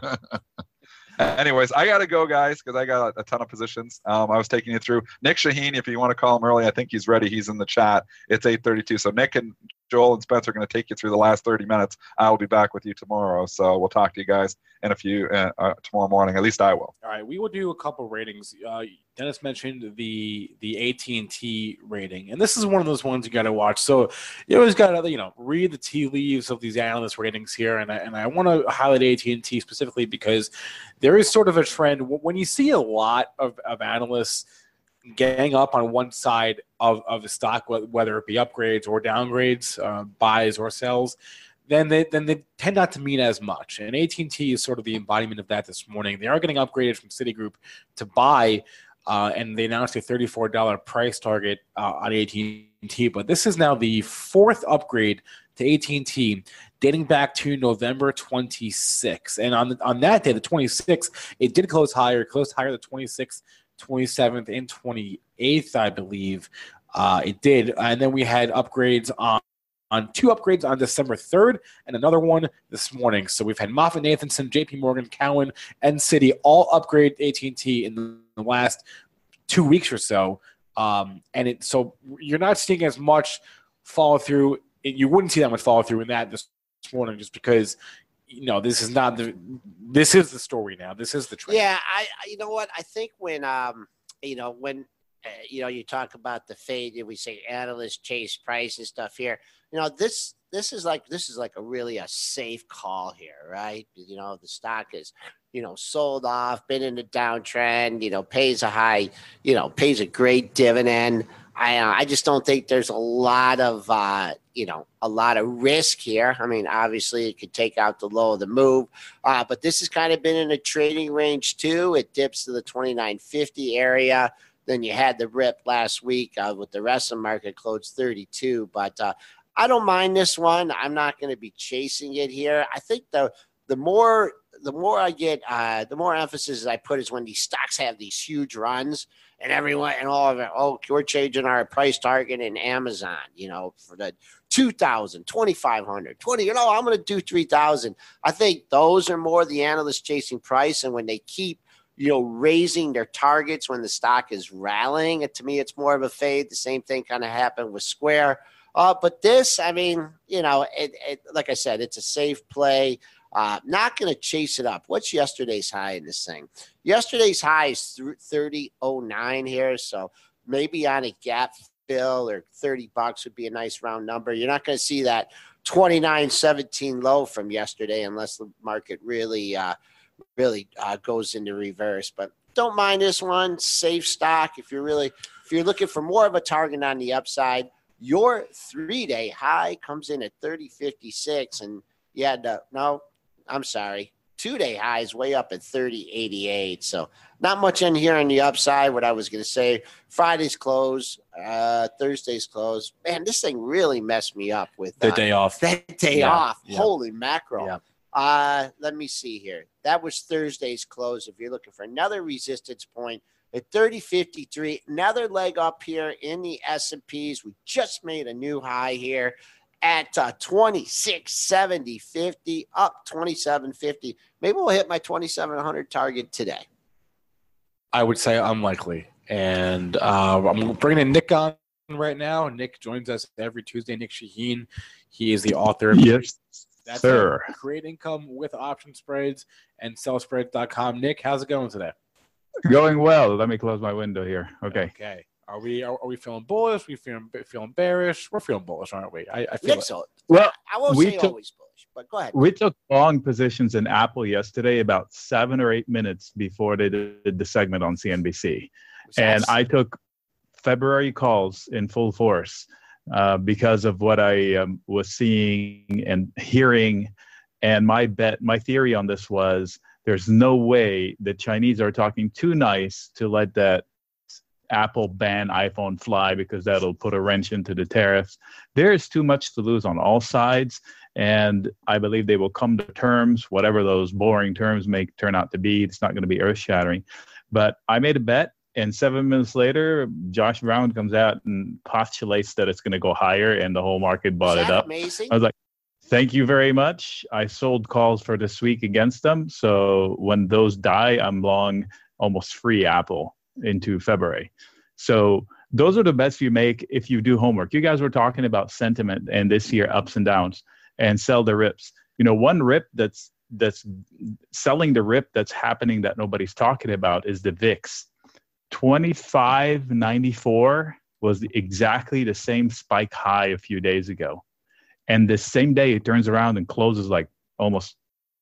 Anyways, I got to go, guys, because I got a ton of positions. I was taking you through. Nick Shaheen, if you want to call him early, I think he's ready. He's in the chat. It's 8:32. So Nick and Joel and Spencer are going to take you through the last 30 minutes. I'll be back with you tomorrow. So we'll talk to you guys in a few tomorrow morning. At least I will. All right. We will do a couple ratings. Dennis mentioned the AT&T rating, and this is one of those ones you got to watch. So you always got to read the tea leaves of these analyst ratings here, and I want to highlight AT&T specifically because there is sort of a trend when you see a lot of analysts gang up on one side of the stock, whether it be upgrades or downgrades, buys or sells. Then they tend not to mean as much. And AT&T is sort of the embodiment of that this morning. They are getting upgraded from Citigroup to buy, and they announced a $34 price target on AT&T. But this is now the fourth upgrade to AT&T dating back to November 26th. And on that day, the 26th, it did close higher. It closed higher the 26th, 27th, and 28th, I believe. It did. And then we had upgrades on two upgrades on December 3rd and another one this morning. So we've had MoffettNathanson, JP Morgan, Cowen, and Citi all upgrade AT&T in the last 2 weeks or so. So you're not seeing as much follow through. You wouldn't see that much follow through in that this morning just because this is the story now. This is the trend. Yeah, you know what? I think when you talk about the fade, we say analysts chase price and stuff here. This is like a really a safe call here, right? The stock is, sold off, been in a downtrend, pays a high, pays a great dividend. I just don't think there's a lot of risk here. I mean, obviously it could take out the low of the move, but this has kind of been in a trading range too. It dips to the 29.50 area. Then you had the rip last week with the rest of the market closed 32, but I don't mind this one. I'm not going to be chasing it here. I think the more I get, the more emphasis I put is when these stocks have these huge runs and everyone and all of it. Oh, we're changing our price target in Amazon, for the 2,000, 2,500, 20. I'm going to do 3,000. I think those are more the analysts chasing price, and when they keep raising their targets when the stock is rallying, to me, it's more of a fade. The same thing kind of happened with Square. But this, I mean, like I said, it's a safe play. Not going to chase it up. What's yesterday's high in this thing? Yesterday's high is 30.09 here. So maybe on a gap fill or $30 would be a nice round number. You're not going to see that 29.17 low from yesterday unless the market really really goes into reverse. But don't mind this one. Safe stock. If you're looking for more of a target on the upside, your 3-day high comes in at 30.56, and I'm sorry. 2-day high is way up at 30.88. So not much in here on the upside. What I was going to say, Friday's close, Thursday's close. Man, this thing really messed me up with the day off. That day off. Yeah. Holy mackerel. Yeah. Let me see here. That was Thursday's close. If you're looking for another resistance point at 30.53, another leg up here in the S&Ps. We just made a new high here at 26.70.50, up 27.50. Maybe we'll hit my 2,700 target today. I would say unlikely. And I'm bringing in Nick on right now. Nick joins us every Tuesday. Nick Shaheen. He is the author of Yes, That's sir. Create Income with Option Spreads and sellspreads.com. Nick, how's it going today? Going well. Let me close my window here. Okay. Okay. Are we feeling bullish? We feeling bearish? We're feeling bullish, aren't we? I feel Nick's Well, I won't we say took- always bullish, but go ahead. We took long positions in Apple yesterday, about 7 or 8 minutes before they did the segment on CNBC. And I took February calls in full force because of what I was seeing and hearing. And my theory on this was there's no way the Chinese are talking too nice to let that Apple ban iPhone fly, because that'll put a wrench into the tariffs. There's too much to lose on all sides. And I believe they will come to terms, whatever those boring terms may turn out to be. It's not going to be earth shattering. But I made a bet. And 7 minutes later, Josh Brown comes out and postulates that it's going to go higher, and the whole market bought it up. Amazing? I was like, thank you very much. I sold calls for this week against them. So when those die, I'm long almost free Apple into February. So those are the bets you make if you do homework. You guys were talking about sentiment and this year ups and downs, and sell the rips. One rip that's selling the rip that's happening that nobody's talking about is the VIX. 25.94 was exactly the same spike high a few days ago. And the same day it turns around and closes like almost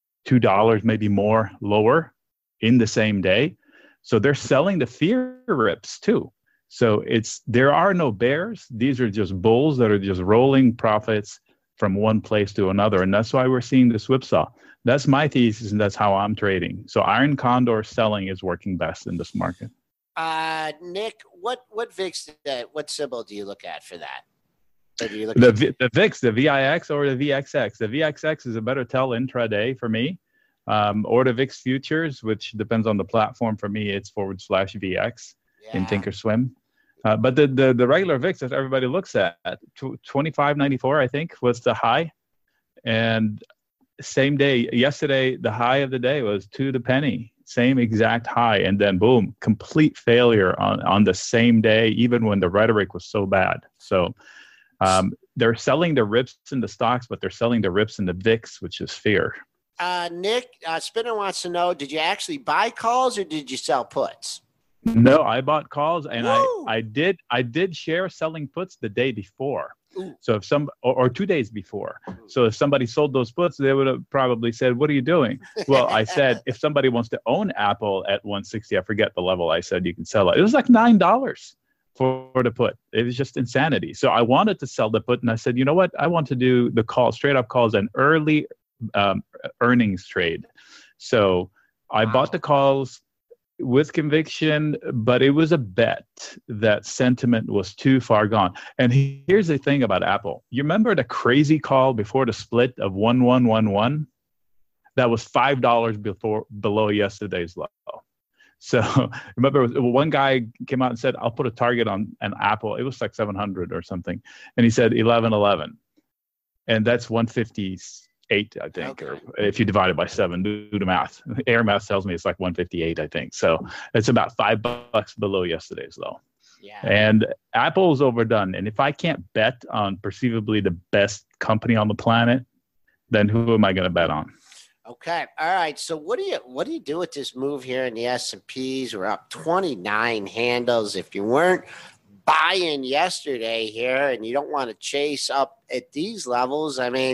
$2, maybe more lower in the same day. So they're selling the fear rips too. So there are no bears. These are just bulls that are just rolling profits from one place to another. And that's why we're seeing this whipsaw. That's my thesis, and that's how I'm trading. So Iron Condor selling is working best in this market. Nick, what VIX, what symbol do you look at for that? Or do you look The VIX, the VIX or the VXX. The VXX is a better tell intraday for me. Or the VIX futures, which depends on the platform. For me, it's /VX in Thinkorswim. But the regular VIX that everybody looks at, 25.94, I think, was the high. And same day, yesterday, the high of the day was to the penny, same exact high. And then boom, complete failure on the same day, even when the rhetoric was so bad. So they're selling the rips in the stocks, but they're selling the rips in the VIX, which is fear. Nick, Spinner wants to know, did you actually buy calls or did you sell puts? No, I bought calls, and Woo! I did share selling puts the day before. Ooh. So if or 2 days before. So if somebody sold those puts, they would have probably said, "What are you doing?" Well, I said, if somebody wants to own Apple at 160, I forget the level I said you can sell it. It was like $9 for the put. It was just insanity. So I wanted to sell the put, and I said, you know what? I want to do the call, straight up calls, an early earnings trade. So I bought the calls with conviction, but it was a bet that sentiment was too far gone. And here's the thing about Apple. You remember the crazy call before the split of 1111? That was $5 below yesterday's low. So remember, one guy came out and said, I'll put a target on an Apple. It was like 700 or something. And he said 1111. And that's 158, I think, or if you divide it by 7, do the math. Air math tells me it's like 158, I think. So it's about $5 below yesterday's low. Yeah. And Apple's overdone. And if I can't bet on perceivably the best company on the planet, then who am I going to bet on? Okay. All right. So what do you do with this move here in the S&Ps? We're up 29 handles. If you weren't buying yesterday here and you don't want to chase up at these levels, I mean,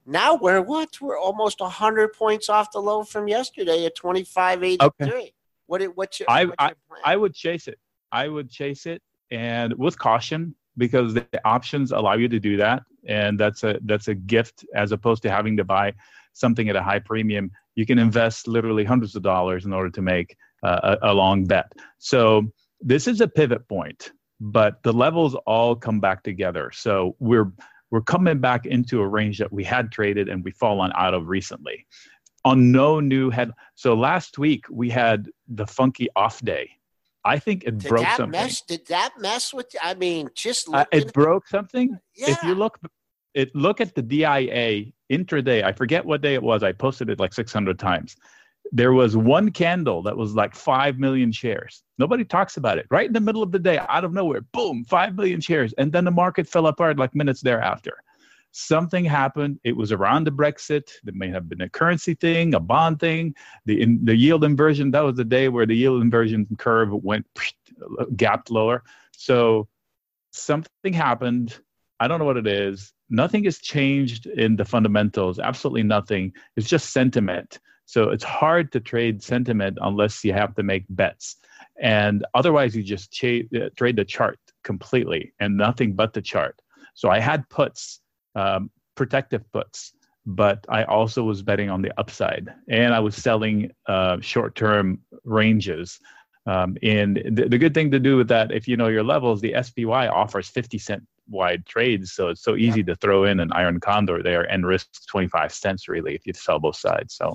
Now we're almost 100 points off the low from yesterday at 25.83. Okay. What's your plan? I would chase it. I would chase it, and with caution, because the options allow you to do that, and that's a gift as opposed to having to buy something at a high premium. You can invest literally hundreds of dollars in order to make a long bet. So this is a pivot point, but the levels all come back together. So we're coming back into a range that we had traded and we've fallen out of recently on no new head. So last week we had the funky off day. I think it broke something. Did that mess with? I mean, just it broke something. Yeah. If you look at the DIA intraday, I forget what day it was. I posted it like 600 times. There was one candle that was like 5 million shares. Nobody talks about it. Right in the middle of the day, out of nowhere, boom, 5 million shares. And then the market fell apart like minutes thereafter. Something happened. It was around the Brexit. There may have been a currency thing, a bond thing, the yield inversion. That was the day where the yield inversion curve went gapped lower. So something happened. I don't know what it is. Nothing has changed in the fundamentals. Absolutely nothing. It's just sentiment. So it's hard to trade sentiment unless you have to make bets. And otherwise, you just trade the chart completely and nothing but the chart. So I had puts, protective puts, but I also was betting on the upside. And I was selling short-term ranges. And the good thing to do with that, if you know your levels, the SPY offers 50-cent wide trades. So it's so easy to throw in an iron condor there and risk 25 cents really if you sell both sides. So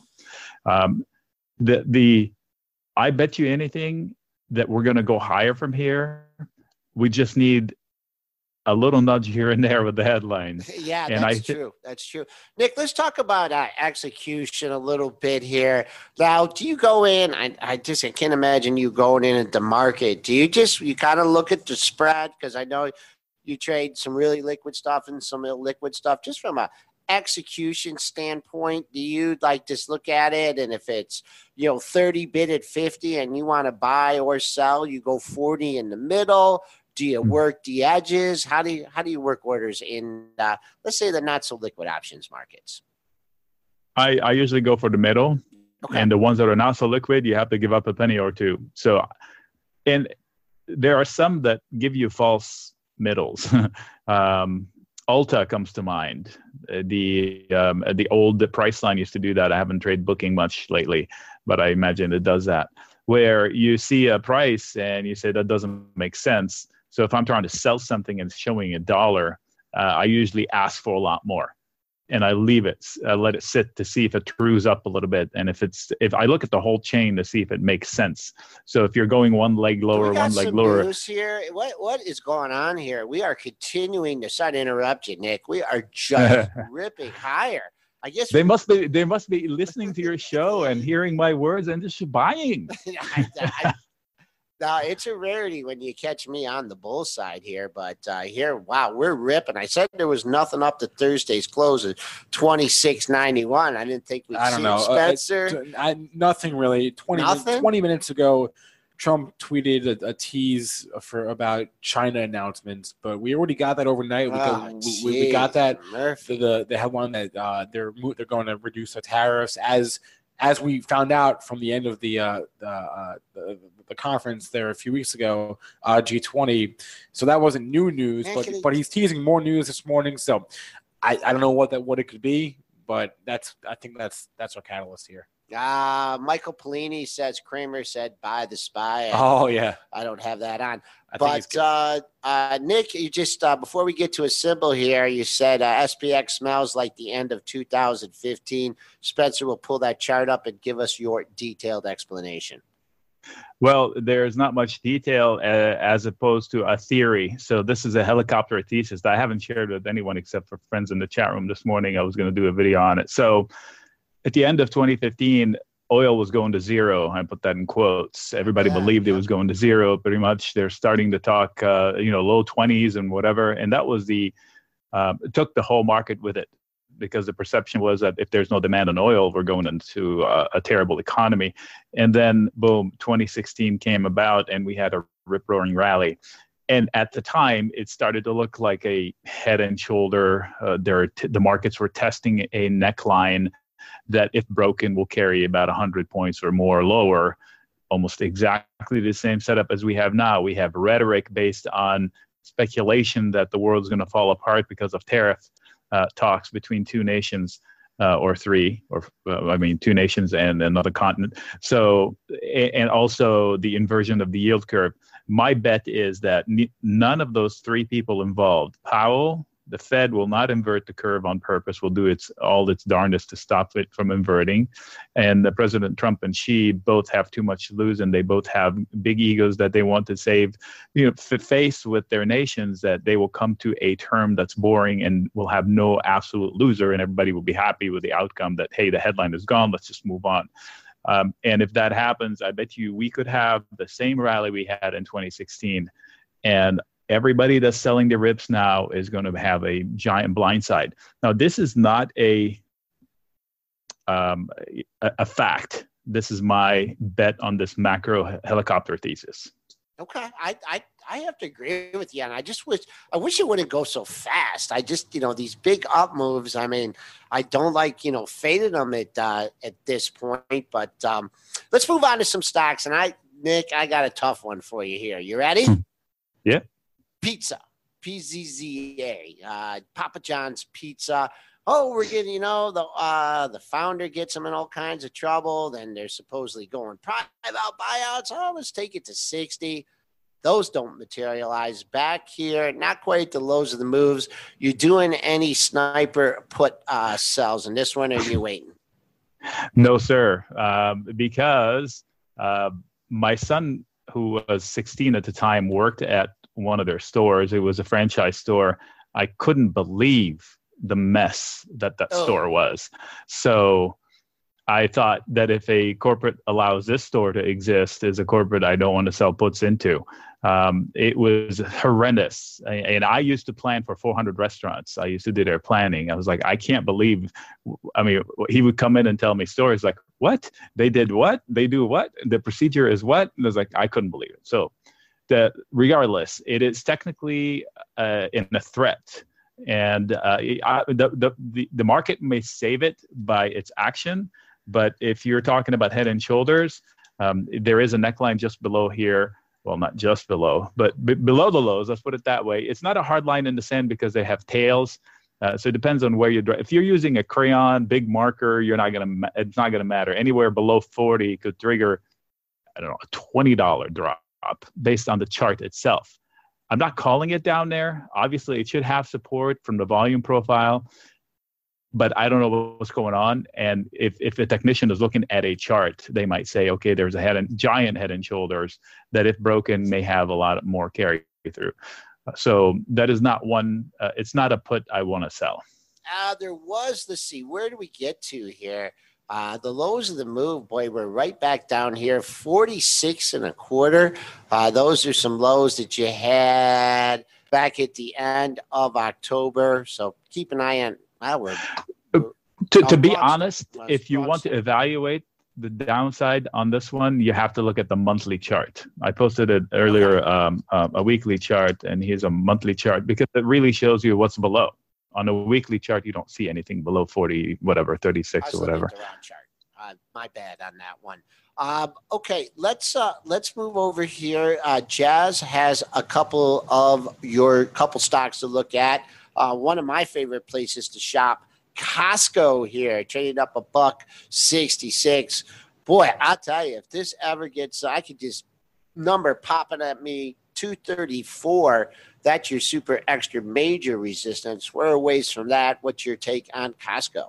I bet you anything that we're going to go higher from here. We just need a little nudge here and there with the headlines. Yeah, and that's true. That's true. Nick, let's talk about execution a little bit here. Now, do you go in? I can't imagine you going in at the market. Do you kind of look at the spread? Because I know you trade some really liquid stuff and some illiquid stuff. Just from a execution standpoint, do you just look at it, and if it's 30 bid at 50 and you want to buy or sell, you go 40 in the middle? Do you work the edges? How do you work orders in let's say the not so liquid options markets? I usually go for the middle. Okay. And the ones that are not so liquid, you have to give up a penny or two. So, and there are some that give you false middles. Ulta comes to mind. The old Priceline used to do that. I haven't traded booking much lately, but I imagine it does that, where you see a price and you say that doesn't make sense. So if I'm trying to sell something and it's showing $1, I usually ask for a lot more, and I leave it, let it sit to see if it trues up a little bit, and if I look at the whole chain to see if it makes sense. So if you're going one leg lower, one leg lower. News here. What is going on here? We are continuing to. Sorry to interrupt you, Nick. We are just ripping higher. I guess they must be listening to your show and hearing my words and just buying. No, it's a rarity when you catch me on the bull side here, but here, wow, we're ripping. I said there was nothing up to Thursday's close at 26.91. I didn't think we'd see it, Spencer. Nothing really. 20 minutes ago, Trump tweeted a tease about China announcements, but we already got that overnight. We got that the headline that they're going to reduce the tariffs as we found out from the end of the conference there a few weeks ago, G20. So that wasn't new news, but he's teasing more news this morning. So I don't know what it could be, but I think that's our catalyst here. Michael Polini says Kramer said buy the SPY. Oh yeah, I don't have that on. But Nick, you just before we get to a symbol here, you said SPX smells like the end of 2015. Spencer will pull that chart up and give us your detailed explanation. Well, there's not much detail as opposed to a theory. So this is a helicopter thesis that I haven't shared with anyone except for friends in the chat room this morning. I was going to do a video on it. So at the end of 2015, oil was going to zero. I put that in quotes. Everybody believed it was going to zero. Pretty much, they're starting to talk, low 20s and whatever. And that was it took the whole market with it, because the perception was that if there's no demand on oil, we're going into a terrible economy. And then, boom, 2016 came about, and we had a rip-roaring rally. And at the time, it started to look like a head and shoulder. The markets were testing a neckline that, if broken, will carry about 100 points or more lower. Almost exactly the same setup as we have now. We have rhetoric based on speculation that the world's going to fall apart because of tariff talks between two nations. Or three, two nations and another continent. So, and also the inversion of the yield curve. My bet is that none of those three people involved, Powell, the Fed, will not invert the curve on purpose, will do all its darndest to stop it from inverting. And President Trump and Xi both have too much to lose, and they both have big egos that they want to save, face with their nations, that they will come to a term that's boring and will have no absolute loser, and everybody will be happy with the outcome that, hey, the headline is gone, let's just move on. And if that happens, I bet you we could have the same rally we had in 2016. And everybody that's selling the rips now is going to have a giant blindside. Now, this is not a fact. This is my bet on this macro helicopter thesis. Okay, I have to agree with you, and I wish it wouldn't go so fast. I just, these big up moves. I mean, I don't like, fading them at this point. But let's move on to some stocks. And Nick, I got a tough one for you here. You ready? Yeah. Pizza, PZZA, Papa John's Pizza. Oh, we're getting, the founder gets them in all kinds of trouble. Then they're supposedly going private buyouts. Oh, let's take it to 60. Those don't materialize. Back here, not quite the lows of the moves. You doing any sniper put sells in this one, or are you waiting? No, sir, because my son, who was 16 at the time, worked at one of their stores. It was a franchise store. I couldn't believe the mess that store was. So I thought that if a corporate allows this store to exist, as a corporate I don't want to sell puts into. It was horrendous. And I used to plan for 400 restaurants. I used to do their planning. I was like, I can't believe, he would come in and tell me stories like, what? They did what? They do what? The procedure is what? And I was like, I couldn't believe it. So regardless, it is technically in a threat. And the market may save it by its action. But if you're talking about head and shoulders, there is a neckline just below here. Well, not just below, but below the lows. Let's put it that way. It's not a hard line in the sand because they have tails. So it depends on where if you're using a crayon, big marker, it's not gonna matter. Anywhere below 40 could trigger, a $20 drop based on the chart itself. I'm not calling it down there. Obviously, it should have support from the volume profile, but I don't know what's going on. And if a technician is looking at a chart, they might say, okay, there's a giant head and shoulders that, if broken, may have a lot more carry through. So that is not one. It's not a put I want to sell. There was, let's see, where do we get to here? The lows of the move, boy, we're right back down here, 46.25. Those are some lows that you had back at the end of October. So keep an eye on. To be honest, if you want to evaluate the downside on this one, you have to look at the monthly chart. I posted it earlier, a weekly chart, and here's a monthly chart because it really shows you what's below. On a weekly chart, you don't see anything below 40, whatever, 36 or whatever. Chart. My bad on that one. Okay, let's move over here. Jazz has a couple stocks to look at. One of my favorite places to shop, Costco here, trading up $1.66. Boy, I'll tell you, if this ever gets, I could just number popping at me, 234. That's your super extra major resistance. We're a ways from that. What's your take on Costco?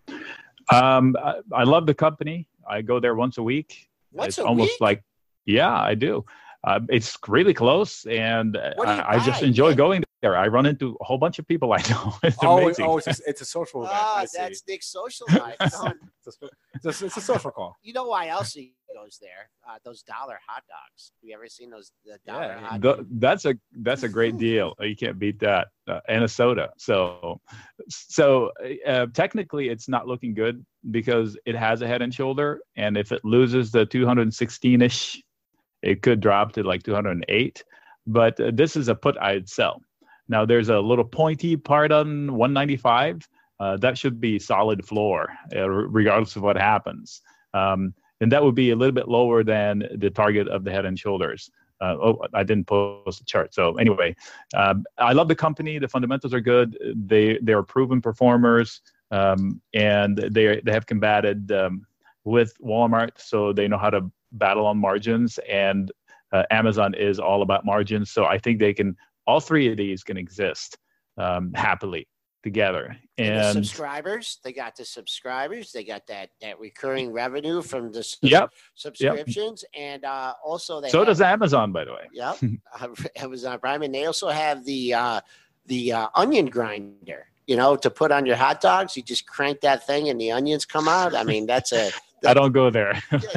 I love the company. I go there once a week. It's almost like, yeah, I do. It's really close, and I just enjoy going there. I run into a whole bunch of people I know. It's amazing. It's a social event. That's Nick's social life. It's a social call. You know why else he goes there? Those dollar hot dogs. Have you ever seen those dollar hot dogs? That's a great deal. You can't beat that. And a soda. So technically, it's not looking good because it has a head and shoulder, and if it loses the 216-ish. It could drop to like 208. but this is a put I'd sell. Now, there's a little pointy part on 195. That should be solid floor, regardless of what happens. And that would be a little bit lower than the target of the Head and Shoulders. I didn't post the chart. So anyway, I love the company. The fundamentals are good. They're proven performers, and they have combated with Walmart, so they know how to battle on margins. And Amazon is all about margins. So I think all three of these can exist happily together. And the subscribers, they got that recurring revenue from the subscriptions. Yep. And also does Amazon, by the way. Yep. Amazon Prime. And they also have the onion grinder, to put on your hot dogs. You just crank that thing and the onions come out. I mean, I don't go there.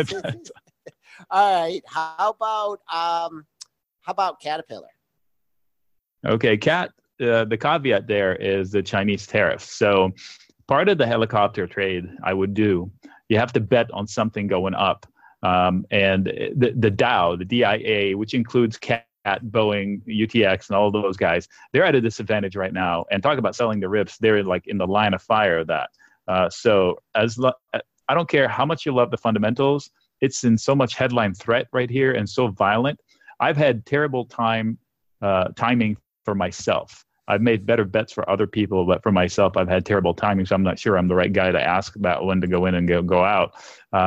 All right. How about Caterpillar? Okay, the caveat there is the Chinese tariffs. So part of the helicopter trade I would do, you have to bet on something going up. And the Dow, the DIA, which includes CAT, Boeing, UTX, and all those guys, they're at a disadvantage right now. And talk about selling the rips, they're like in the line of fire of that. So I don't care how much you love the fundamentals, it's in so much headline threat right here and so violent. I've had terrible timing for myself. I've made better bets for other people, but for myself, I've had terrible timing. So I'm not sure I'm the right guy to ask about when to go in and go out.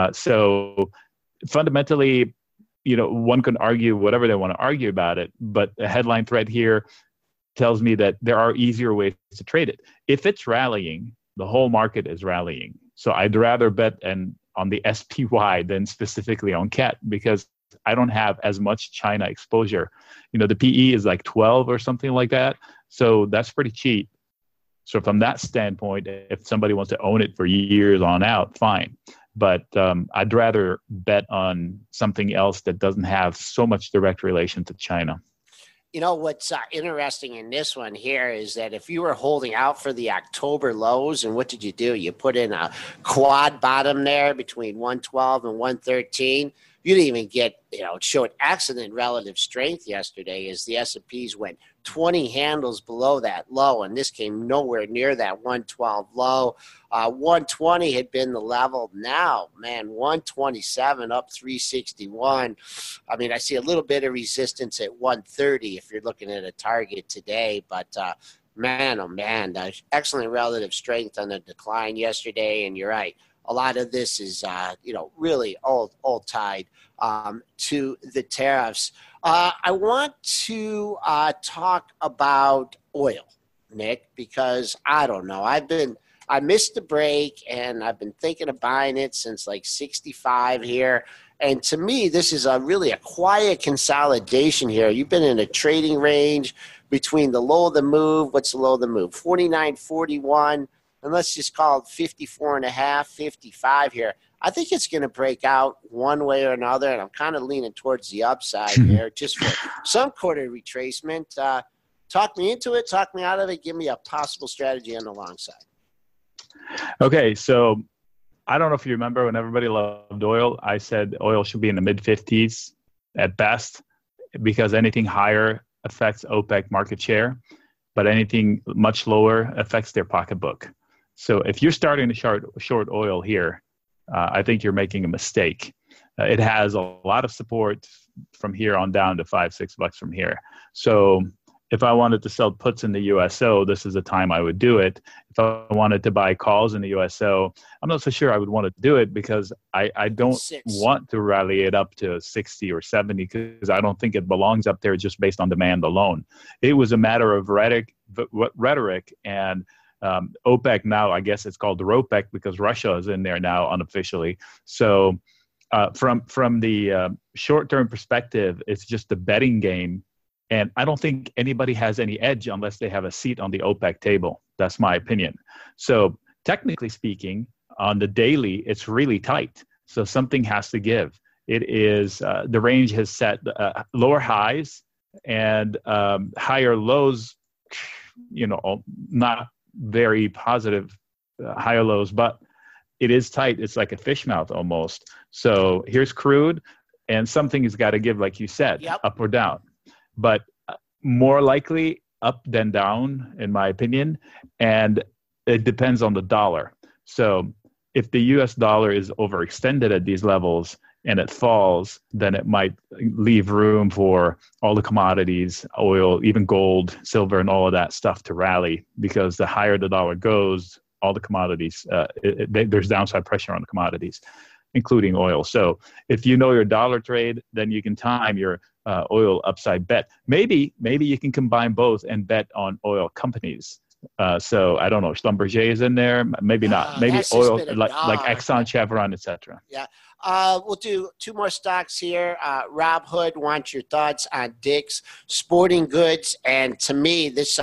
So fundamentally, one can argue whatever they want to argue about it, but the headline thread here tells me that there are easier ways to trade it. If it's rallying, the whole market is rallying. So I'd rather bet on the SPY than specifically on CAT, because I don't have as much China exposure. The PE is like 12 or something like that. So that's pretty cheap. So from that standpoint, if somebody wants to own it for years on out, fine. But I'd rather bet on something else that doesn't have so much direct relation to China. What's interesting in this one here is that if you were holding out for the October lows, and what did you do? You put in a quad bottom there between 112 and 113. You didn't even get, it showed excellent relative strength yesterday as the S&Ps went 20 handles below that low, and this came nowhere near that 112 low. 120 had been the level. Now, man, 127 up 361. I mean, I see a little bit of resistance at 130 if you're looking at a target today, but man, oh man, excellent relative strength on the decline yesterday, and you're right. A lot of this is, really all tied to the tariffs. I want to talk about oil, Nick, because I don't know. I missed the break, and I've been thinking of buying it since like 65 here. And to me, this is really a quiet consolidation here. You've been in a trading range between the low of the move. What's the low of the move? 49.41. And let's just call it 54.5, 55 here. I think it's going to break out one way or another, and I'm kind of leaning towards the upside here just for some quarter retracement. Talk me into it, talk me out of it, give me a possible strategy on the long side. Okay, so I don't know if you remember when everybody loved oil, I said oil should be in the mid-50s at best, because anything higher affects OPEC market share, but anything much lower affects their pocketbook. So if you're starting to short oil here, I think you're making a mistake. It has a lot of support from here on down to $5-6 from here. So if I wanted to sell puts in the USO, this is the time I would do it. If I wanted to buy calls in the USO, I'm not so sure I would want to do it, because I don't want to rally it up to 60 or 70, because I don't think it belongs up there just based on demand alone. It was a matter of rhetoric and OPEC now, I guess it's called the ROPEC, because Russia is in there now unofficially. So from the short-term perspective, it's just a betting game. And I don't think anybody has any edge unless they have a seat on the OPEC table. That's my opinion. So technically speaking, on the daily, it's really tight. So something has to give. It is the range has set lower highs and higher lows, not very positive higher lows, but it is tight. It's like a fish mouth almost. So here's crude, and something has got to give, like you said, up or down. but more likely up than down, in my opinion. And it depends on the dollar. So if the US dollar is overextended at these levels and it falls, then it might leave room for all the commodities, oil, even gold, silver, and all of that stuff to rally, because the higher the dollar goes, all the commodities, there's downside pressure on the commodities, including oil. So if you know your dollar trade, then you can time your oil upside bet. Maybe you can combine both and bet on oil companies. So I don't know, Schlumberger is in there, maybe not. Maybe oil like Exxon, Chevron, etc. Yeah. We'll do two more stocks here. Rob Hood wants your thoughts on Dick's Sporting Goods. And to me, this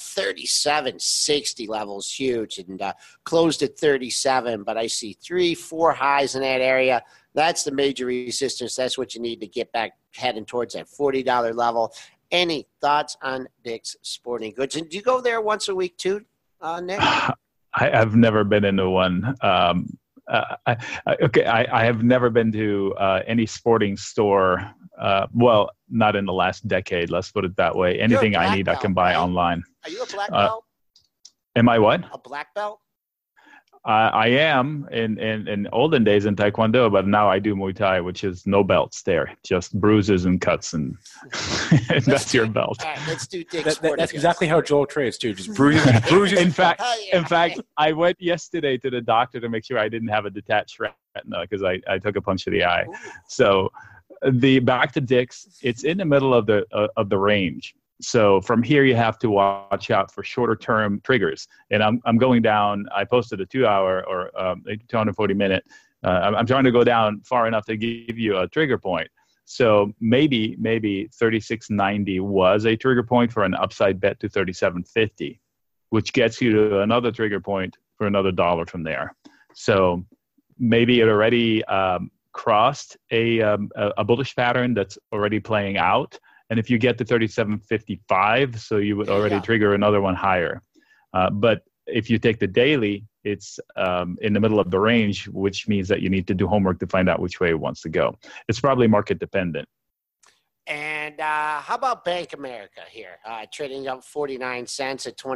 37.60 level is huge, and closed at 37. But I see 3-4 highs in that area. That's the major resistance. That's what you need to get back heading towards that $40 level. Any thoughts on Dick's Sporting Goods? And do you go there once a week too, Nick? I've never been into one. I have never been to any sporting store. Well, not in the last decade. Let's put it that way. Anything I need, I can buy online. Are you a black belt? Am I what? A black belt? I am in olden days in Taekwondo, but now I do Muay Thai, which is no belts there, just bruises and cuts, and that's your belt. All right, let's do Dick's Sporting That's Goods. exactly how Joel trades too. Just bruises. In fact, I went yesterday to the doctor to make sure I didn't have a detached retina because I took a punch to the eye. So back to Dick's, it's in the middle of the range. So from here, you have to watch out for shorter term triggers. And I'm going down. I posted a 2-hour or 240-minute. I'm trying to go down far enough to give you a trigger point. So maybe 36.90 was a trigger point for an upside bet to 37.50, which gets you to another trigger point for another $1 from there. So maybe it already crossed a bullish pattern that's already playing out. And if you get to 37.55, so you would already trigger another one higher. But if you take the daily, it's in the middle of the range, which means that you need to do homework to find out which way it wants to go. It's probably market dependent. And how about Bank America here? Trading up 49 cents at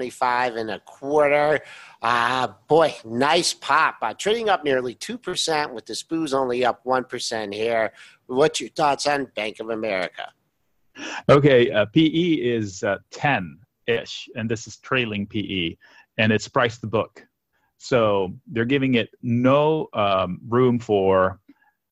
25.25. Boy, nice pop. Trading up nearly 2% with the SPOOs only up 1% here. What's your thoughts on Bank of America? Okay, PE is 10-ish, and this is trailing PE, and it's price to book. So they're giving it no room for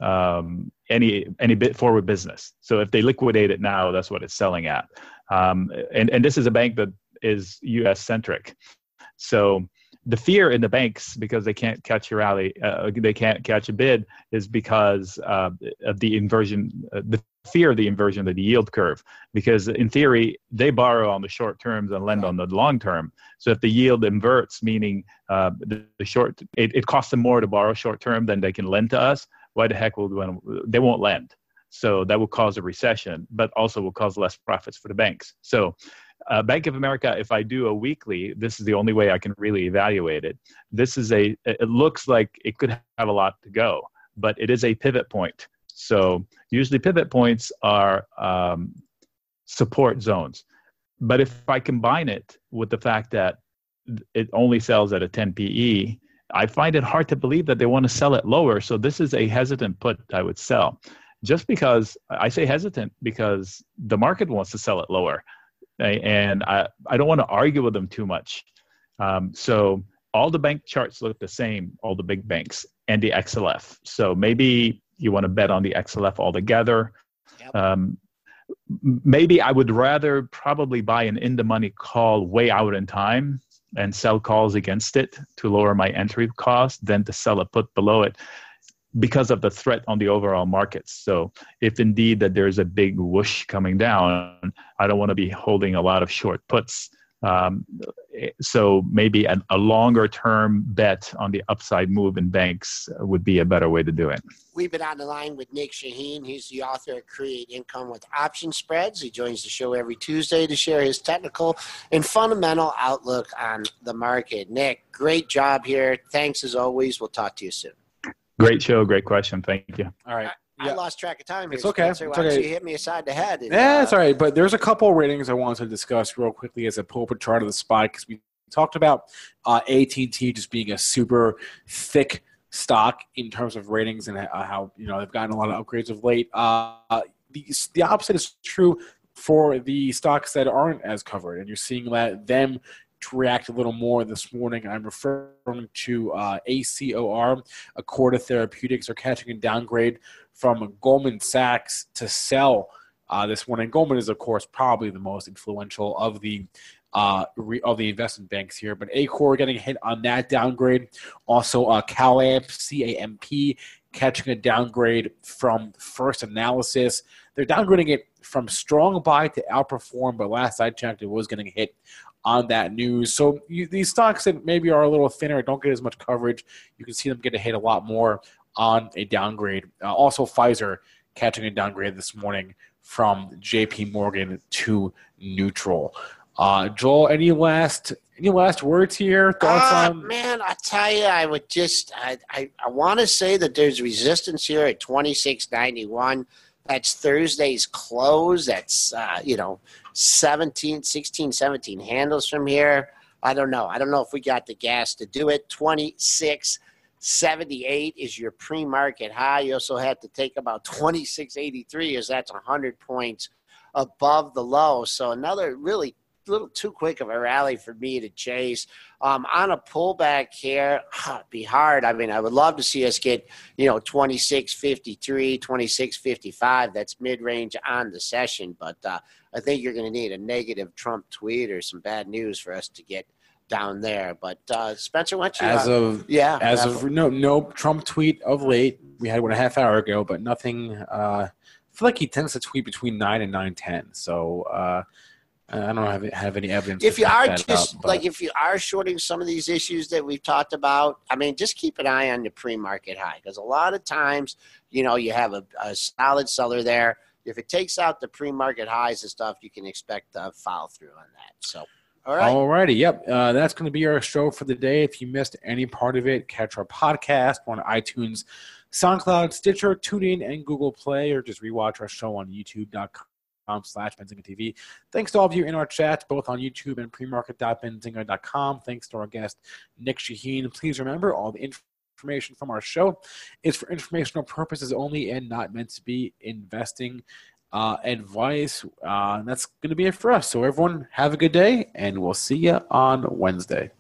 any bit forward business. So if they liquidate it now, that's what it's selling at. And this is a bank that is U.S. centric. So the fear in the banks, because they can't catch a rally, they can't catch a bid, is because of the inversion, the fear of the inversion of the yield curve. Because in theory, they borrow on the short terms and lend on the long term. So if the yield inverts, meaning the short, it costs them more to borrow short term than they can lend to us, why the heck they won't lend? So that will cause a recession, but also will cause less profits for the banks. So Bank of America, if I do a weekly, this is the only way I can really evaluate it. It looks like it could have a lot to go, but it is a pivot point. So usually pivot points are support zones. But if I combine it with the fact that it only sells at a 10 PE, I find it hard to believe that they want to sell it lower. So this is a hesitant put I would sell. Just because I say hesitant because the market wants to sell it lower. And I don't want to argue with them too much. So all the bank charts look the same, all the big banks and the XLF. So maybe you want to bet on the XLF altogether. Yep. Maybe I would rather probably buy an in-the-money call way out in time and sell calls against it to lower my entry cost than to sell a put below it, because of the threat on the overall markets. So if indeed that there's a big whoosh coming down, I don't want to be holding a lot of short puts. So maybe a longer term bet on the upside move in banks would be a better way to do it. We've been on the line with Nick Shaheen. He's the author of Create Income with Option Spreads. He joins the show every Tuesday to share his technical and fundamental outlook on the market. Nick, great job here. Thanks as always. We'll talk to you soon. Great show. Great question. Thank you. All right. I lost track of time. It's here, okay. Spencer. It's Why don't okay. you hit me aside the head? And, Yeah, it's all right. But there's a couple of ratings I wanted to discuss real quickly as a pull-up chart of the spot because we talked about AT&T just being a super thick stock in terms of ratings and how they've gotten a lot of upgrades of late. The opposite is true for the stocks that aren't as covered, and you're seeing them to react a little more this morning. I'm referring to ACOR, Accorda Therapeutics, are catching a downgrade from Goldman Sachs to sell this morning. Goldman is, of course, probably the most influential of the investment banks here, but Acor getting a hit on that downgrade. Also, CalAmp, CAMP, catching a downgrade from First Analysis. They're downgrading it from strong buy to outperform, but last I checked, it was getting hit on that news. So these stocks that maybe are a little thinner, don't get as much coverage, you can see them get a hit a lot more on a downgrade. Also, Pfizer catching a downgrade this morning from JP Morgan to neutral. Joel, any last words here? Thoughts on? Man, I tell you, I would just I want to say that there's resistance here at 26.91. That's Thursday's close. That's 16, 17 handles from here. I don't know if we got the gas to do it. 26.78 is your pre-market high. You also have to take about 26.83 as that's 100 points above the low. So another really little too quick of a rally for me to chase. On a pullback here, it'd be hard. I mean, I would love to see us get, 26.53, 26.55. That's mid-range on the session. But I think you're going to need a negative Trump tweet or some bad news for us to get down there. But Spencer, why don't you? No Trump tweet of late. We had one a half hour ago, but nothing. I feel like he tends to tweet between 9 and 9:10. So I don't have any evidence. If you are if you are shorting some of these issues that we've talked about, I mean, just keep an eye on the pre-market high because a lot of times, you have a solid seller there. If it takes out the pre-market highs and stuff, you can expect a follow through on that. So, all right. All righty. Yep. That's going to be our show for the day. If you missed any part of it, catch our podcast on iTunes, SoundCloud, Stitcher, TuneIn, and Google Play, or just rewatch our show on youtube.com/benzinga.tv. Thanks to all of you in our chat, both on YouTube and premarket.benzinga.com. Thanks to our guest, Nick Shaheen. Please remember, all the information from our show is for informational purposes only and not meant to be investing advice. That's going to be it for us. So everyone, have a good day, and we'll see you on Wednesday.